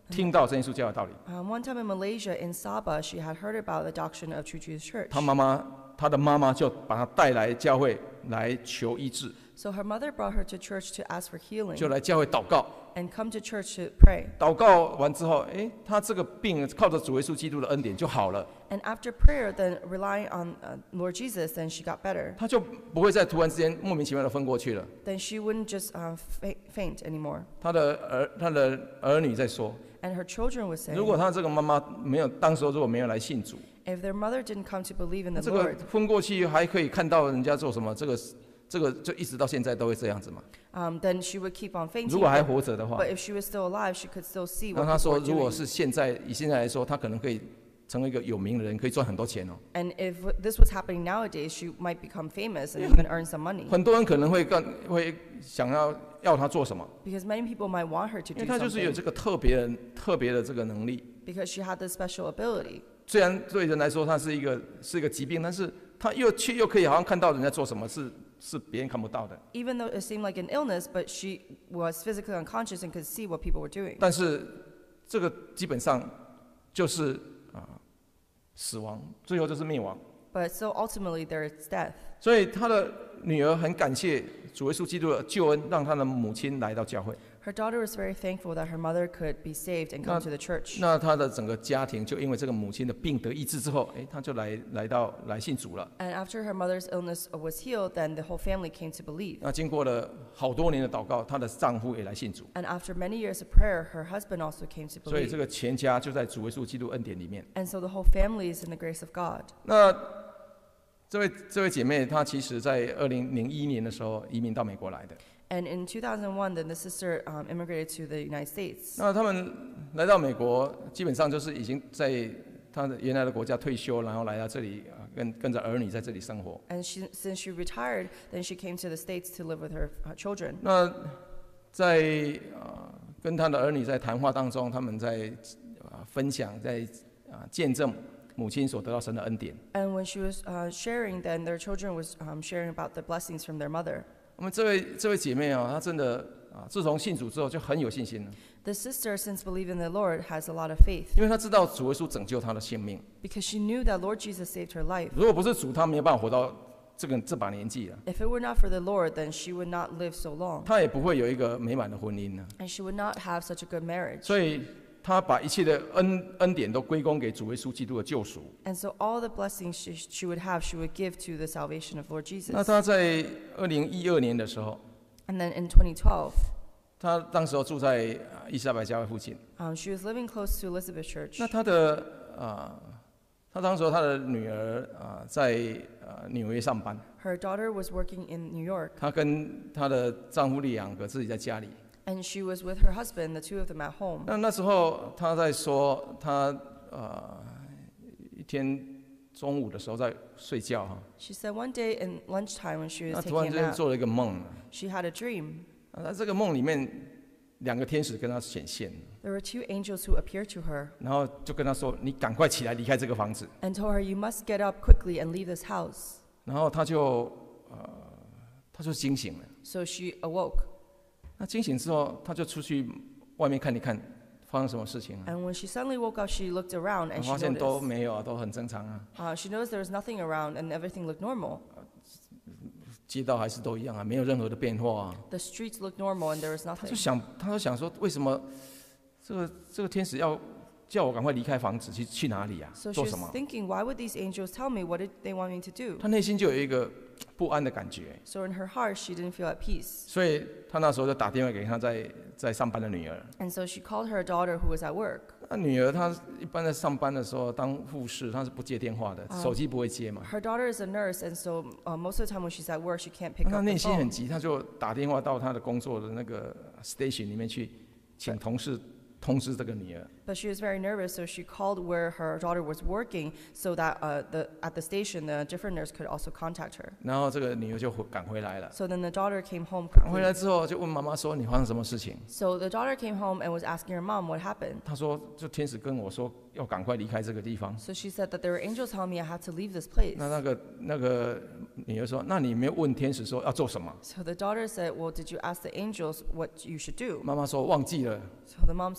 听到真耶稣教的道理。 Um, one time in Malaysia, in Sabah, she had heard about the doctrine of True Jesus Church. 他妈妈，他的妈妈就把他带来教会来求医治， So her mother brought her to church to ask for healing 就来教会祷告。 and come to church to pray. 祷告完之后，诶，他这个病靠着主耶稣基督的恩典就好了， And after prayer, then relying on uh, Lord Jesus, then she got better. 他就不会再突然之间莫名其妙的昏过去了。 Then she wouldn't just uh, fa- faint anymore. 他的儿他的儿女在说， And her children would say, 如果他这个妈妈没有当时候如果没有来信主， if their mother didn't come to believe in 那 the 这个 Lord, 昏过去还可以看到人家做什么，这个这个就一直到现在都会这样子嘛。 um, then she would keep on fainting. 如果还 But, 活着的话， but if she was still alive, she could still see 那 what 他 people 说， were 如果 doing. 是现在以现在来说，他可能可以成为一个有名的人，可以赚很多钱哦。 And if this was happening nowadays, she might become famous and even earn some money. 很多人可能会干会想要要他做什么， Because many people might want her to 因为 do 他就是有 something 这个特别的特别的这个能力。 because she had this special ability. 虽然对人来说它是一个是一个疾病，但是他又却又可以好像看到人家做什么是是别人看不到的。 Even though it seemed like an illness, but she was physically unconscious and could see what people were doing. 但是这个基本上就是啊、死亡，最后就是灭亡。 But so ultimately, there is death. 所以他的女儿很感谢主耶稣基督的救恩，让他的母亲来到教会。 Her daughter was very thankful that her mother could be saved and come to the church. 那他的整个家庭就因为这个母亲的病得医治之后，哎，他就来来到来信主了。 And after her mother's illness was healed, then the whole family came to believe. 那经过了好多年的祷告，她的丈夫也来信主， And after many years of prayer, her husband also came to 所以这 believe. 个全家就在主耶稣基督恩典里面。 And so the whole family is in the grace of God. 那这位这位姐妹，她其实在二零零一年的时候移民到美国来的。 And in two thousand one, then the sister um, immigrated to the United States. 那他们来到美国，基本上就是已经在她的原来的国家退休，然后来到这里，啊跟跟着儿女在这里生活。 And she, since she retired, then she came to the States to live with her uh, children. 那在啊、跟她的儿女在谈话当中，他们在啊、分享，在啊、见证母亲所得到神的恩典。 And when she was uh, sharing, then their children was um, sharing about the blessings from their mother. 我们这位这位姐妹啊，她真的啊，自从信主之后就很有信心了， The sister, since believing in the Lord, has a lot of faith 因为她知道主耶稣拯救她的性命。 because she knew that Lord Jesus saved her life. 如果不是主，她没有办法活到这个这把年纪了， If it were not for the Lord, then she would not live so long, 她也不会有一个美满的婚姻呢。 and she would not have such a good marriage. 所以她把一切的恩恩典都归功给主耶稣基督的救赎。 And so all the blessings she, she would have, she would give to the salvation of Lord 那 Jesus. 她在二零一二年的时候， And then in twenty twelve, 她当时候住在啊伊莎白教会附近。 um, she was living close to Elizabeth Church. 那她的啊，她当时候她的女儿啊在啊纽约上班， Her daughter was working in New York, 她跟她的丈夫两个自己在家里。 and she was with her husband, the two of them at home. 那那时候她在说，她呃一天中午的时候在睡觉哈， She said one day in lunchtime when she 那 was 突然 taking 之 a 间 nap, 做了一个梦， she had a dream. 那这个梦里面两个天使跟她显现， There were two angels who appeared to her 然后就跟她说：“你赶快起来离开这个房子。 and told her, "You must get up quickly and leave this house." ” 然后她就呃她就惊醒了。 So she awoke. 那惊醒之后，她就出去外面看一看，发生什么事情了。 And when she suddenly woke up, she looked around and she 发现都 noticed. 没有啊，都很正常啊， Uh, she noticed there was nothing around and everything looked normal. 街道还是都一样啊，没有任何的变化啊。 The streets looked normal and there was 她就 nothing. 想，她就想说，为什么这个这个天使要叫我赶快离开房子去去哪里啊？ So she 做 was 什么？ thinking, why would these angels tell me? What did they want me to do? 她内心就有一个不安的感觉， So in her heart, she didn't feel at peace. 所以她那时候就打电话给她在在上班的女儿。 And so she called her daughter who was at work. 那女儿她一般在上班的时候当护士，她是不接电话的，手机不会接嘛。 Her daughter is a nurse, and so uh, most of the time when she's at work, she can't pick 她 up 内 the 心很 phone. 急，她就打电话到她的工作的那个 station 里面去，请同事通知这个女儿。 But she was very nervous, so she called where her daughter was working so that uh, the, at the station, the different nurse could also contact her. 然后这个女儿就回赶回来了。 So then the daughter came home 赶回来 quickly. 之后就问妈妈说：“你发生什么事情 So the daughter came home and was asking her mom what happened.？” 她说：“就天使跟我说要赶快离开这个地方。 So she said that there were angels telling me I had to leave this place. 那那个那个女儿说：“那你没有问天使说要做什么 So the daughter said, "Well, did you ask the angels what you should？” do? 妈妈说：“忘记了。 So the mom said,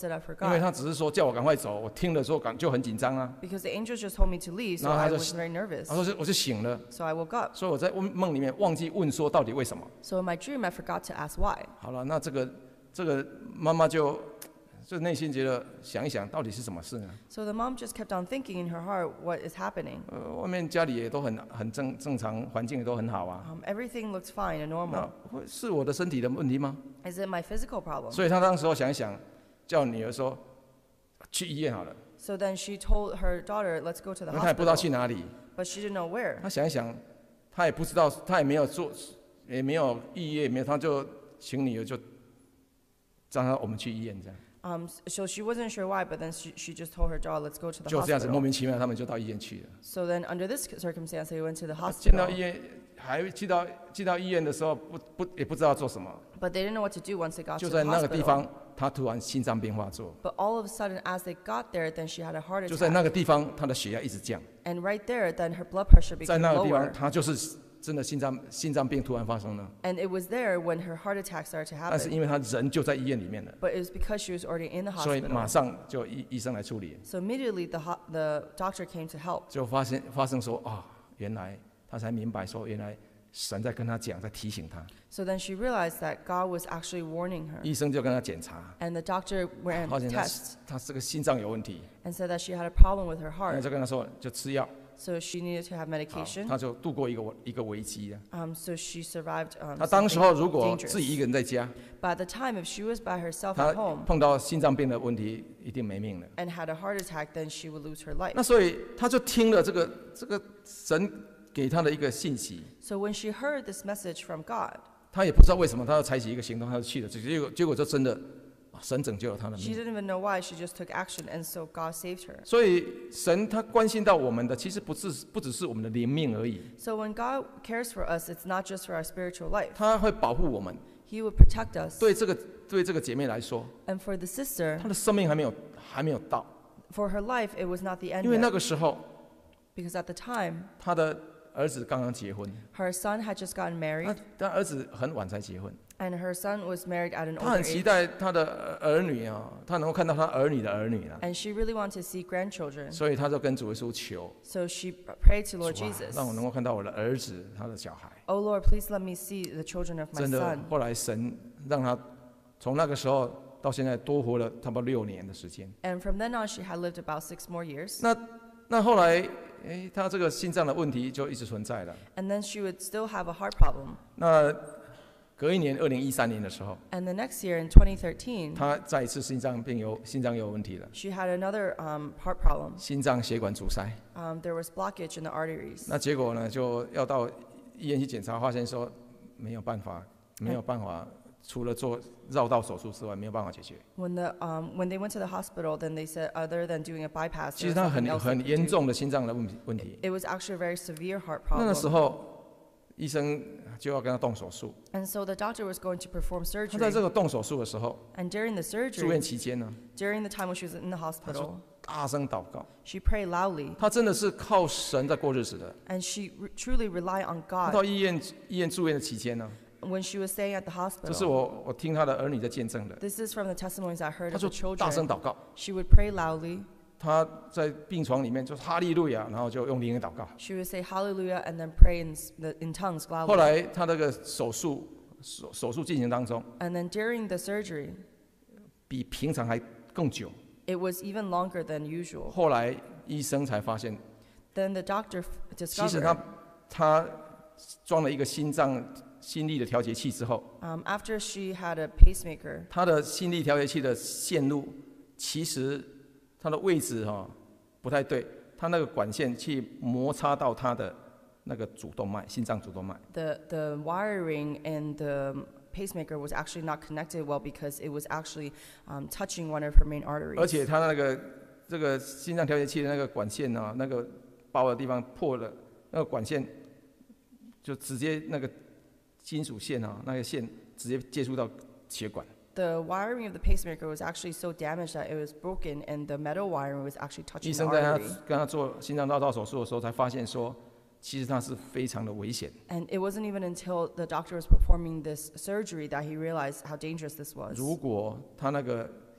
said, I 因为 forgot. 他只是说叫我赶快走，我听了之后感就很紧张啊。 Because the angels just told me to leave, so 然后他 I 就 was very nervous. 他说我就醒了， So I woke up. 所以我在梦里面忘记问说到底为什么。 So in my dream, I forgot to ask why. 好了，那这个这个妈妈就就内心觉得想一想，到底是什么事呢？ So the mom just kept on thinking in her heart, what is happening? 呃，外面家里也都很很正正常，环境也都很好啊。 Um, everything looks fine and 那 normal. 会是我的身体的问题吗？ Is it my physical problem? 所以他当时候想一想，叫女儿说去医院好了， So then she told her daughter, let's go to 因 the 为他也不知道去 hospital. 哪里。 But she didn't know where. 他想一想，他也不知道，他也没有做，也没有预约，也没有，他就请女儿就让他我们去医院这样。 Um, so she wasn't sure why, but then she, she just told her daughter, let's go to the 就这样子莫 hospital. 名其妙，他们就到医院去了。 So then under this circumstance, they went to the 进到 hospital. 医院，还去到进到医院的时候，不不也不知道做什么， But they didn't know what to do once they got 就 to the 在那个地 hospital. 方，他突然心脏病发作， But all of a sudden, as they got there, then she had a heart 就在那 attack. 个地方，他的血压一直降， And right there, then her blood pressure 在 became 那个地方， lower. 他就是真的心脏心脏病突然发生了， And it was there when her heart attack started to 但是 happen. 因为他人就在医院里面了， But it was because she was already in the 所以马 hospital. 上就医医生来处理， So immediately, the, ho- the doctor came to help. 就发现发生说啊，原来他才明白说，原来神在跟他讲，在提醒他， So then she realized that God was actually warning her. 医生就跟他检查， And the doctor ran 发现他 tests 他这个心脏有问题， and said that she had a problem with her 那 heart. 就跟他说就吃药。 So she needed to have 好 medication. 他就度过一个危一个危机啊。 Um, so she survived 他 um, 当时候 something 如果 dangerous. 自己一个人在家， But at the time, if she was by herself 他 at home 碰到心脏病的问题，一定没命了。 and had a heart attack, then she would lose her life. 那所以他就听了这个这个神给他的一个信息， So when she heard this message from God, 他也不知道为什么，他要采取一个行动，他就去了。结果结果就真的，啊神拯救了他的 she 命。 didn't even know why. She just took action, and so God saved her. 所以神他关心到我们的，其实不是不只是我们的灵命而已， So when God cares for us, it's not just for our spiritual life. 他会保护我们。 He would protect us. 对这个对这个姐妹来说， And for the sister, 她的生命还没有还没有到， for her life, it was not the end 因为那 yet. 个时候 Because at the time, 她的儿子刚刚结婚， her son had just gotten 他 married, 他儿子很晚才结婚， and her son was married at an 他 older 很期 age. 待他的儿女啊，他能够看到他儿女的儿女啊， And she really wanted to see grandchildren. 所以他就跟主耶稣求， So she prayed to 主 Lord 啊 Jesus, 让我能够看到我的儿子，他的小孩。 Oh Lord, please let me see the children of my 真的， son. 后来神让他从那个时候到现在多活了差不多六年的时间。 And from then on, she had lived about six more years. 那那后来，哎，他这个心脏的问题就一直存在了。 And then she would still have a heart problem. 那隔一年，二零一三年的时候， And the next year, in twenty thirteen, 他再一次心脏病有心脏有问题了， she had another um, heart problem. 心脏血管阻塞。 Um, there was blockage in the arteries. 那结果呢，就要到医院去检查，发现说没有办法，没有办法，除了做绕道手术之外，没有办法解决。 When the um, when they went to the hospital, then they said other than doing a bypass, 其 there 实 was 他 nothing 很 else they 很 could 严 do. 重的心脏的问问题。 It was actually a very severe heart 那个时 problem. 候，医生就要跟他动手术。 And so the doctor was going to perform 他在这 surgery. 个动手术的时候， And during the 住院 surgery, 期间呢， during the time when she was in the 他 hospital, 说大声祷告， she prayed loudly. 他真的是靠神在过日子的。 And she re- truly relied on 他 God 到医院医院住院的期间呢， when she was staying at the 这是 hospital. 我我听他的儿女在见证的。 This is from the testimonies I heard 他 of the 说大声 children. 祷告， She would pray loudly. 他在病床里面就哈利路亚，然后就用灵言祷告。 She would say hallelujah and then pray in, s- the, in tongues 后 loudly. 来他那个手术手手术进行当中， And then during the surgery, 比平常还更久。 it was even longer than usual. 后来医生才发现， Then the doctor f- 其实 discovered, 他他装了一个心脏心力的调节器之后， um, after she had a pacemaker, 他的心力调节器的线路其实它的位置哈、不太对，它那个管线去摩擦到他的那个主动脉，心脏主动脉。 the, the wiring in the pacemaker was actually not connected well because it was actually um, touching one of her main 而 arteries. 且他那个这个心脏调节器的那个管线啊，那个包的地方破了，那个管线就直接那个金属线啊，那个线直接接触到血管。 The wiring of the pacemaker was actually so damaged that it was broken, and the metal wiring was actually 医 touching the 生在他 artery. 跟他做心脏绕道手术的时候，才发现说，其实他是非常的危险。 And it wasn't even until the doctor was performing this surgery that he realized how dangerous this was. 如果他那个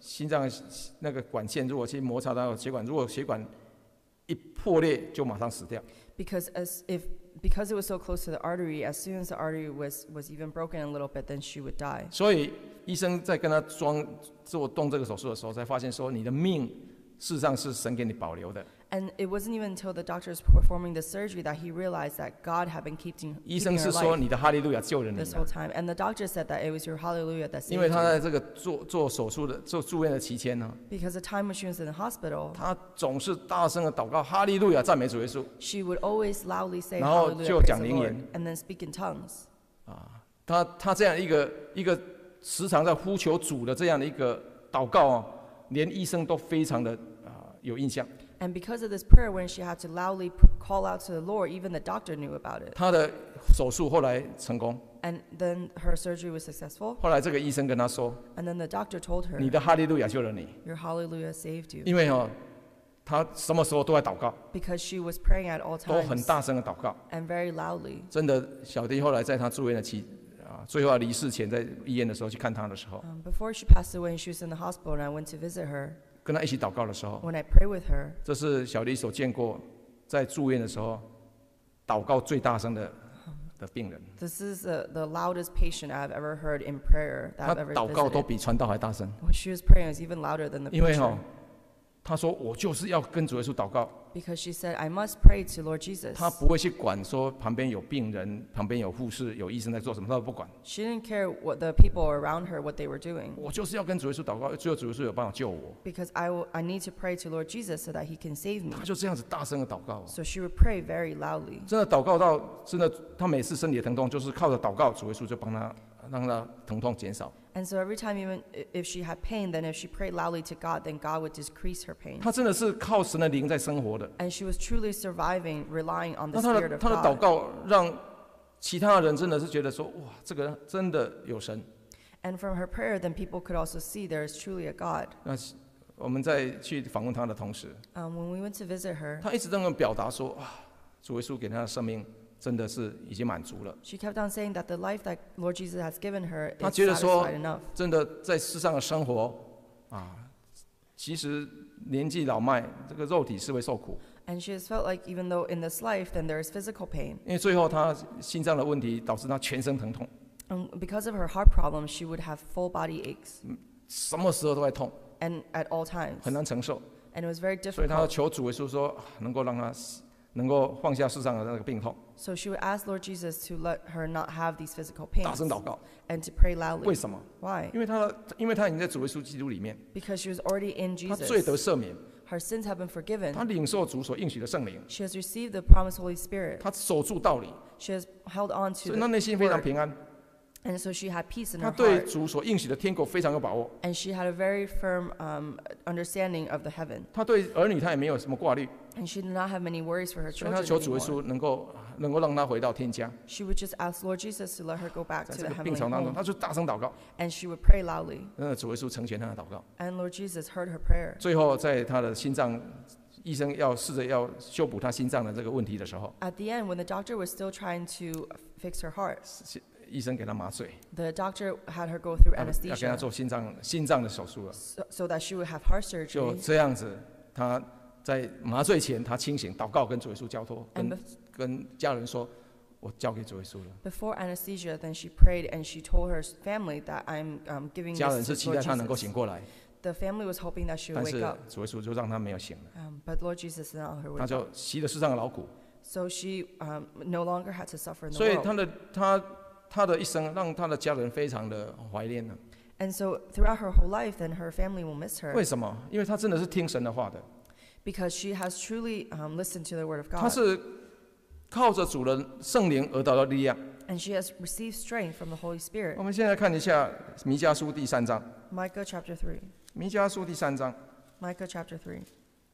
心脏那个管线如果去摩擦到血管，如果血管一破裂，就马上死掉。 Because as if because it was so close to the artery, as soon as the artery was was even broken a little bit, then she would die. 所以医生在跟他装做动这个手术的时候，才发现说你的命事实上是神给你保留的。 And it wasn't even until the doctor was performing the surgery that he realized that God had been keeping, 医 keeping 生 her 是说 alive 你的哈利路亚救了你 this 了 whole，time. And the doctor said that it was your hallelujah that 因 saved 为他 you. 在这个做做手术的做住院的期间呢， Because the time when she was in the hospital, 他总是大声的祷告哈利路亚赞美主耶稣 she would always loudly say 然后 hallelujah, 就 praise 讲 the 灵 Lord, 言 and then speak in tongues. 啊，他他这样一个一个时常在呼求主的这样的一个祷告啊，连医生都非常的啊有印象。 And because of this prayer, when she had to loudly p- call out to the Lord, even the doctor knew about it. 他的手术后来成功， And then her surgery was successful. 后来这个医生跟他说 And then the doctor told：“ her, 你的哈利路亚救了你， your hallelujah saved you. 因为哦，他什么时候都在祷告， Because she was praying at all 都很 times 大声的祷告。 and very loudly. 真的，小弟后来在他住院的期啊，最后要离世前在医院的时候去看他的时候， Um, before she passed away, she was in the hospital, and I went to visit her. 跟他一起祷告的时候， When I prayed with her, 这是小弟所见过在住院的时候祷告最大声的的病人。 this is the, the loudest patient I've ever heard in prayer 他 that I've ever 祷告都 visited. 比传道还大声， When she was praying, it was even louder than the 因为 preacher. 哈，他说我就是要跟主耶稣祷告， Because she said, I must pray to Lord Jesus. 他不会去管说旁边有病人、旁边有护士、有医生在做什么，他都不管。 She didn't care what the people around her, what they were doing. 我就是要跟主耶稣祷告，只有主耶稣有办法救我。 Because I, will, I need to pray to Lord Jesus so that he can save me. 他就这样子大声的祷告， So she would pray very loudly. 真的祷告到真的，他每次身体的疼痛就是靠着祷告，主耶稣就帮他让他疼痛减少。 And so every time, even i- if she had pain, then if she prayed loudly to God, then God would decrease her pain. 他真的是靠神的灵在生活的。 And she was truly surviving, relying on 那 the 他 Spirit 的 of 他的祷 God. 告让其他的人真的是觉得说，哇，这个人真的有神。 And from her prayer, then people could also see there is truly a God. 那我们在去访问他的同时， Um, when we went to visit her, 他一直这样表达说，哇，主耶稣给他的生命真的是已经满足了。 she kept on saying that the life that Lord Jesus has given her 他 is 觉得说 satisfied enough. 真的在世上的生活啊，其实年纪老迈，这个肉体是会受苦。 And she has felt like even though in this life, then there is physical pain. 因为最后他心脏的问题导致他全身疼痛， And because of her heart problems, she would have full body aches 什么时候都在痛， and at all times. 很难承受。 And it was very 所以他 difficult. 求主耶稣说，啊能够让他能够放下世上的那个病痛， So she would ask Lord Jesus to let her not have these physical 大 pains 声祷告。 and to pray 为 loudly. 什么？ Why? 因为他的，因为他已经在主耶稣基督里面， Because she was already in 他罪得 Jesus. 赦免， Her sins have been forgiven. 他领受主所应许的圣灵， She has received the promised Holy Spirit. 他守住道理， She has held on 所 to 以他 the 内心非常 word. 平安。 And so she had peace in 他 her 对 heart. 主所应许的天国非常有把握， And she had a very firm um, understanding of the heaven. 他对儿女他也没有什么挂虑， And she did not have many worries for her 所以他 children 求主耶 anymore. 稣能够能够让他回到天家。 She would just ask Lord Jesus to let her go back 在 to 这 the 个病 heavenly 床当中， home. 他就大声祷告， And she would pray loudly. 真的主耶稣成全他的祷告。 And Lord Jesus heard her prayer. 最后，在他的心脏，医生要试着要修补他心脏的这个问题的时候， At the end, when the doctor was still trying to fix her heart, 医生给他麻醉， the doctor had her go through 要要给他 anesthesia 做心脏心脏的手术了。 so, so that she would have heart 就 surgery. 这样子，他在麻醉前，他清醒祷告，跟主耶稣交托， And 跟 bef- 跟家人说，我交给主耶稣了。 before anesthesia, then she prayed and she told her family that I'm um, giving 家人 this 是 to 期待 Lord 他能够 Jesus. 醒过来， The family was hoping that she would 但 wake 是 up, 主耶稣就让他没有醒了， um, but Lord Jesus did not let her 他 wake 就 up. 息了世上的劳苦。 So she um, no longer had to suffer in the 所以他 world. 的他他的一生让他的家人非常的怀念呢。 And so throughout her whole life, then her family will miss her 为什么？因为他真的是听神的话的， because she has truly um, listened to the word of 他 God. 是靠着主的圣灵而得到力量。 And she has received strength from the Holy Spirit. 我们现在看一下弥迦书第三章， Micah chapter three. 弥迦书第三章 Micah chapter three,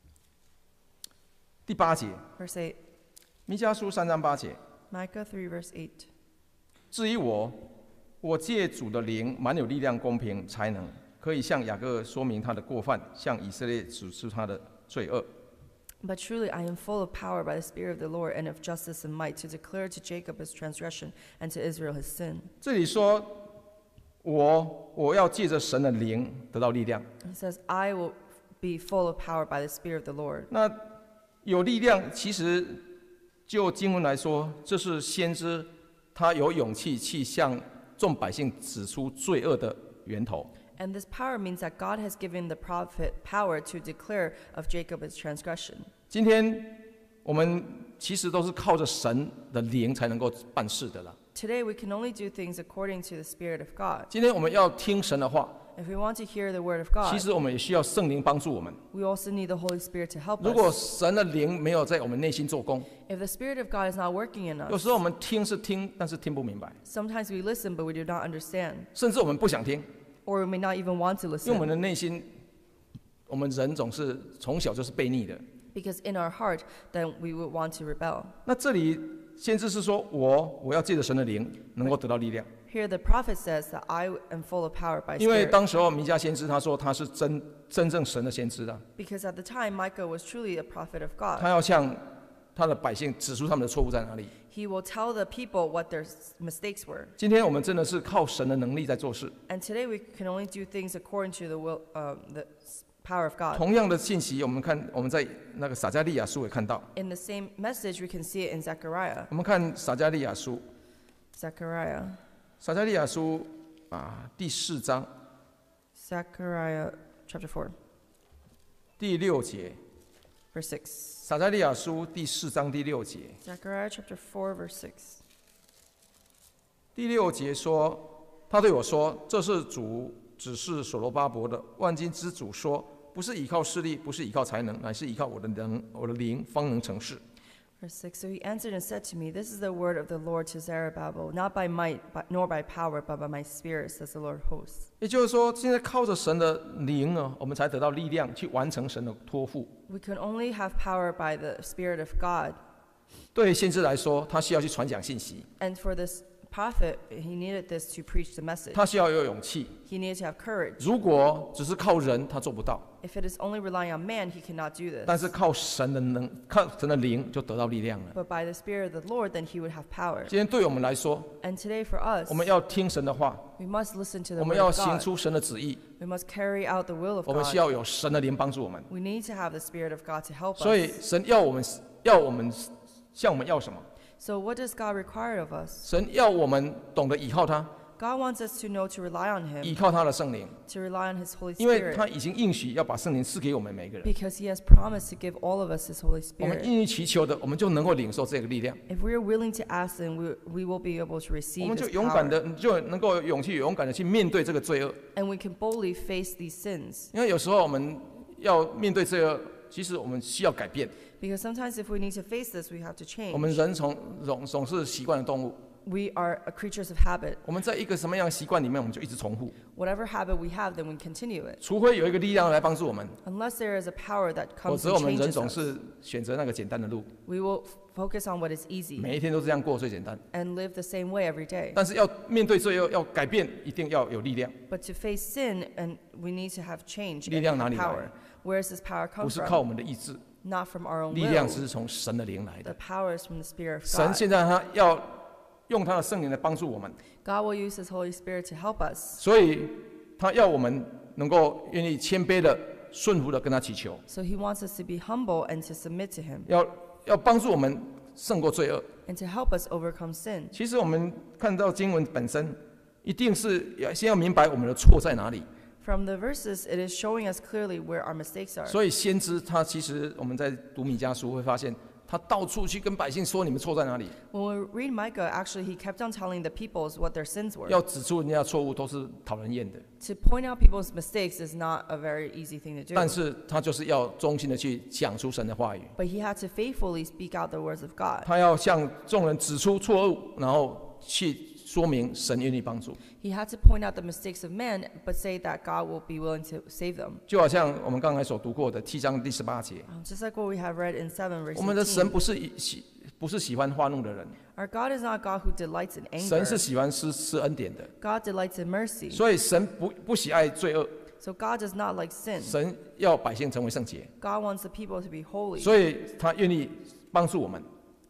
第八节， verse eight. 弥迦书三章八节。 Micah three, verse eight. 至于我，我借主的灵，满有力量、公平、才能，可以向雅各说明他的过犯，向以色列指出他的罪恶。 But truly I am full of power by the Spirit of the Lord and of justice and might to declare to Jacob his transgression and to Israel his sin. 这里说， 我我要借着神的灵得到力量。 He says, I will be full of power by the Spirit of the Lord. 那有力量，其实就经文来说，这是先知他有勇气去向众百姓指出罪恶的源头。 And this power means that God has given the prophet power to declare of Jacob's transgression. 今天我们其实都是靠着神的灵才能够办事的了。 Today we can only do things according to the Spirit of God. 今天我们要听神的话， If we want to hear the word of 其 God, 实我们也需要圣灵帮助我们。 we also need the Holy Spirit to help 如果 us. 神的灵没有在我们内心做工， If the Spirit of God is not working in 有 us, 时候我们听是听，但是听不明白， sometimes we listen but we do not understand, 甚至我们不想听， or we may not even want to 因为我们 listen, 的内心，我们人总是从小就是悖逆的。 because in our heart, then we would want to rebel. 那这里先知是说我我要借着神的灵能够得到力量， Here the prophet says that I am full of power by 因为 Spirit. 当时候弥迦先知他说他是真真正神的先知的， Because at the time, Micah was truly a prophet of 他 God. 要向他的百姓指出他们的错误在哪里。 He will tell the people what their s- mistakes were. 今天我们真的是靠神的能力在做事。 And today we can only do things according to the will, uh, the s- power of God. 同样的信息，我们看我们在那个撒迦利亚书也看到。 In the same message, we can see it in Zechariah. 我们看撒迦利亚书， Zechariah. 撒迦利亚书啊第四章 Zechariah chapter four, 第六节， verse six. 撒迦利亚书第四章第六节， Zechariah chapter four, verse six. 第六节说，他对我说：“这是主指示所罗巴伯的，万军之主说，不是依靠势力，不是依靠才能，乃是依靠我的能，我的灵，方能成事。” Verse six. So he answered and said to me, This is the word of the Lord to Zerubbabel, not by might, but, nor by power, but by my spirit, says the Lord of hosts. 也就是说，现在靠着神的灵呢，我们才得到力量去完成神的托付。 We can only have power by the Spirit of God. 对先知来说，他需要去传讲信息， And for this prophet, he needed this to preach the message. 他需要有勇气。 He needed to have courage. 如果只是靠人，他做不到； If it is only relying on man, he cannot do 但 this. 是靠神的能，靠神的灵，就得到力量了。 But by the Spirit of the Lord, then he would have power. 今天对我们来说， And today for us, 我们要听神的话， we must listen to the 我们 word 要 of 行 God. 出神的旨意， We must carry out the will of 我们需 God. 要有神的灵帮助我们。 We need to have the Spirit of God to help 所以 us. 神要我们，要我们向我们要什么？ So what does God require of us? 神要我们懂得依靠他， God wants us to know to rely on 依 him, 靠他的圣灵， to rely on his Holy 因为 Spirit, 他已经应许要把圣灵赐给我们每个人。 because he has promised to give all of us his Holy 我们 Spirit. 应意祈求的，我们就能够领受这个力量。 If we are willing to ask, then we, we will be able to 我 receive 们就 his 勇敢 power. 的，就能够有勇气、有勇敢的去面对这个罪恶。 And we can boldly face these sins. 因为有时候我们要面对罪恶，其实我们需要改变。 Because sometimes if we need to face this, we have to 我们 change. 人从总总是习惯的动物， We are a creatures of habit. 我们在一个什么样的习惯里面，我们就一直重复。 Whatever habit we have, then we continue it. 除非有一个力量来帮助我们， Unless there is a power that 否 comes 则 and 我们人 changes 总 us, 是选择那个简单的路， we will f- focus on what is easy 每一天都这样过最简单。 and live the same way every day. 但是要面对罪恶，要改变，一定要有力量， But to face sin, and we need to have change 力 and 量哪里 have 来？ power. Where does this power 不 come 是靠我 from? 们的意志， Not from our own 力量 will. 只是从神的灵来 The 的。 power is from the Spirit of 神 God. 现在他要用他的圣灵来帮助我们， God will use His Holy Spirit to help us. 所以他要我们能够愿意谦卑的、顺服的跟他祈求， So He wants us to be humble and to submit to Him 要要帮助我们胜过罪恶。 and to help us overcome sin. 其实我们看到经文本身，一定是要先要明白我们的错在哪里。 From the verses, it is showing us clearly where our mistakes are. 所以先知他其实我们在读米迦书会发现，他到处去跟百姓说你们错在哪里， When we read Micah, actually, he kept on telling the peoples what their sins were. 要指出人家的错误都是讨人厌的。 To point out people's mistakes is not a very easy thing to 但 do. 是他就是要忠心的去讲出神的话语， But he had to faithfully speak out the words of God. 他要向众人指出错误，然后去说明神愿意帮助。 He had to point out the mistakes of men, but say that God will be willing to save them. 就好像我们刚才所读过的七章第十八节， Um, just like what we have read in seven 我 verse 们的神 eighteen. 不是喜不是喜欢发怒的人， Our God is not a God who delights in 神是 anger. 喜欢施施恩典的， God delights in mercy. 所以神不不喜爱罪恶， So God does not like sin. 神要百姓成为圣洁， God wants the people to be holy. 所以他愿意帮助我们。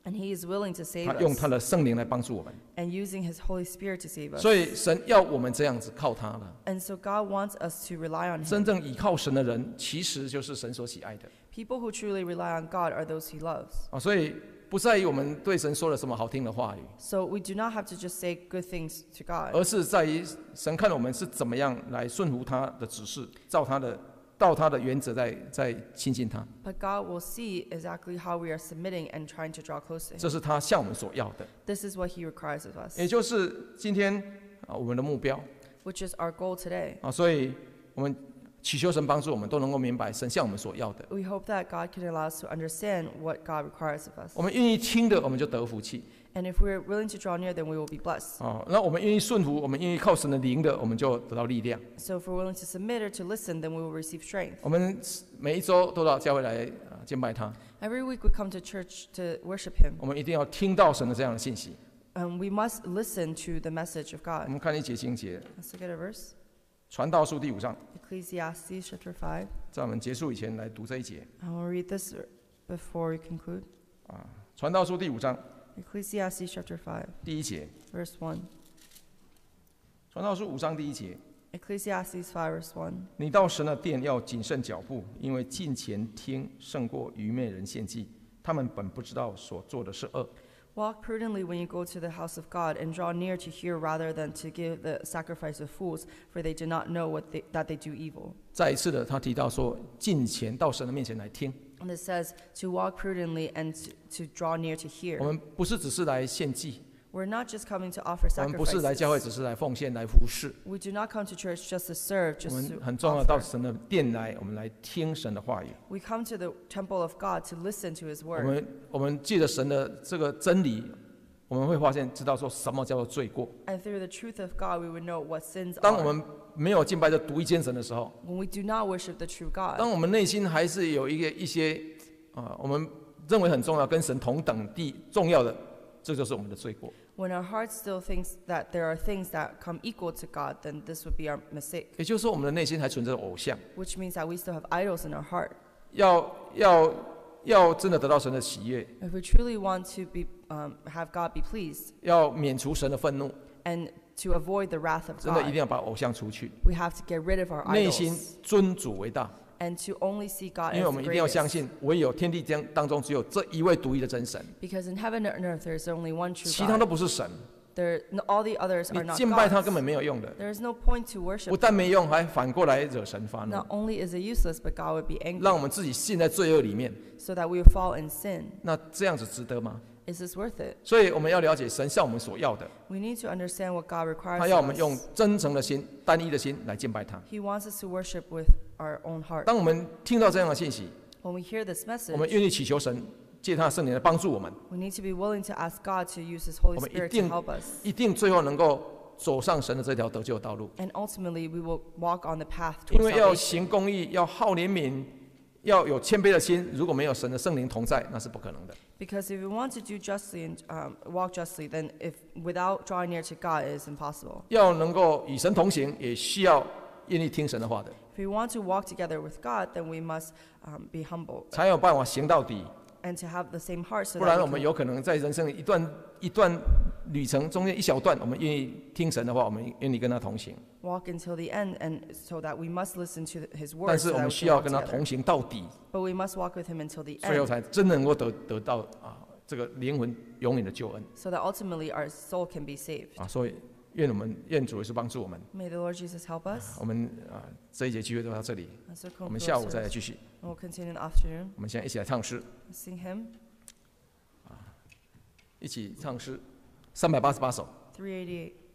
And He is willing to save 他用 us 他的圣灵来帮助我们。 and using His Holy Spirit to save us. 所以神要我们这样子靠他了。 And so God wants us to rely on 真 Him. 正倚靠神的人，其实就是神所喜爱的 People who truly rely on God are those He loves. 啊。所以不在于我们对神说了什么好听的话语， So we do not have to just say good things to God, 而是在于神看我们是怎么样来顺服他的指示，照他的到他的原则在在亲近他。 but God will see exactly how we are submitting and trying to draw close to Him. 这是他向我们所要的， This is what He requires of us, 也就是今天啊我们的目标 which is our goal today. 啊。所以我们祈求神帮助我们，都能够明白神向我们所要的。 We hope that God can allow us to understand what God requires of us. 我们愿意听的，我们就得福气 And if we're willing to draw near, then we will be blessed. 啊。那我们愿意顺服，我们愿意靠神的灵的，我们就得到力量。 So if we're willing to submit or to listen, then we will receive strength. 我们每一周都到教会来啊敬拜他， Every week we come to church to worship Him. 我们一定要听到神的这样的信息。 Um, we must listen to the message of 我 God. 们看一节经节， Let's look at a verse. 传道书第五章， Ecclesiastes chapter five. 在我们结束以前来读这一节 I will read this before we conclude. 啊。传道书第五章 Ecclesiastes chapter five, 第一节， verse one. 传道书五章第一节， Ecclesiastes five, verse one. 你到神的殿要谨慎脚步，因为近前听胜过愚昧人献祭，他们本不知道所做的是恶。 Walk prudently when you go to the house of God, and draw near to hear rather than to give the sacrifice of fools, for they do not know what they, that they do evil. 再一次的，他提到说，近前到神的面前来听， And it says to walk prudently and to, to draw near to 我 hear. 们不是只是来献祭， We're not just coming to offer 我们不是来教会 sacrifices. 只是来奉献来服侍， We do not come to church just to serve, 我 just 们 to 很重要到 offer. 神的殿来，我们来听神的话语。 We come to the temple of God to listen to His 我 word. 们我们借着神的这个真理，我们会发现知道说什么叫做罪过。 And through the truth of God, we would know what sins 当我 are. 们没有敬拜这独一真神的时候， When we do not worship the true 当 God, 我们内心还是有一个一些啊、我们认为很重要、跟神同等地重要的，这就是我们的罪过。 when our heart still thinks that there are things that come equal to God, then this would be our mistake, 也就是说，我们的内心还存着偶像， which means that we still have idols in our heart. 要要要真的得到神的喜悦， If we truly want to be, um, have God be pleased 要免除神的愤怒， and to avoid the wrath of 真的一 God, 定要把偶像除去， we have to get rid of our 内心 idols 尊主为大。 and to only see God 因为 as 我 the 们一定要相 greatest. 信，唯有天地将当中只有这一位独一的真神， Because in heaven and earth there is only one true 其他都 God. 不是神。 There, no, all the others are 你 not 敬拜他 gods. 根本没有用的， There is no point to worship. 不但没用，还反过来惹神发怒， Not only is it useless, but God would be 让 angry, 我们自己陷在罪恶里面。 so that we would fall in sin. 那这样子值得吗？ Is this worth it? 所以我们要了解神向我们所要的， We need to understand what God requires 他要我 of 们用 us. 真诚的心、单一的心来敬拜他。 He wants us to worship with our own heart. 当我们听到这样的信息， When we hear this 我们 message, 愿意祈求神借他的圣灵来帮助我们， we need to be willing to ask God to use His Holy 我们一 Spirit to 定 help us. 一定最后能够走上神的这条得救的道路。 And ultimately, we will walk on the path 因 to 为要 salvation. 行公义，要好怜悯，要有谦卑的心。如果没有神的圣灵同在，那是不可能的。 Because if we want to do justly and um, walk justly, then if without drawing near to God, it is impossible. 要能够与神同行，也需要愿意听神的话的， If we want to walk together with God, then we must um, be humble 才有办法行到底。 and to have the same heart, so 不然， that 我 we 们 can, 有可能在人生一段一段旅程中间一小段，我们愿意听神的话，我们愿意跟他同行。 walk until the end, and so that we must listen to His 但 word, 是 so 我 that 们 we 需 can 要 walk 跟他 together. 同行到底， But we must walk with Him until the 最后 end, 才真能够得得到啊这个灵魂永远的救恩 so that ultimately our soul can be saved. 啊！所以愿我们愿主耶稣帮助我们。 May the Lord Jesus help us. 我们啊这一节聚会就到这里， And so 我们 conclude 下午 our 再来 service. 继续。 And we'll continue in the afternoon. 我们现在一起来唱诗， Sing hymn 一起唱诗三百八十八首。 three eighty-eight.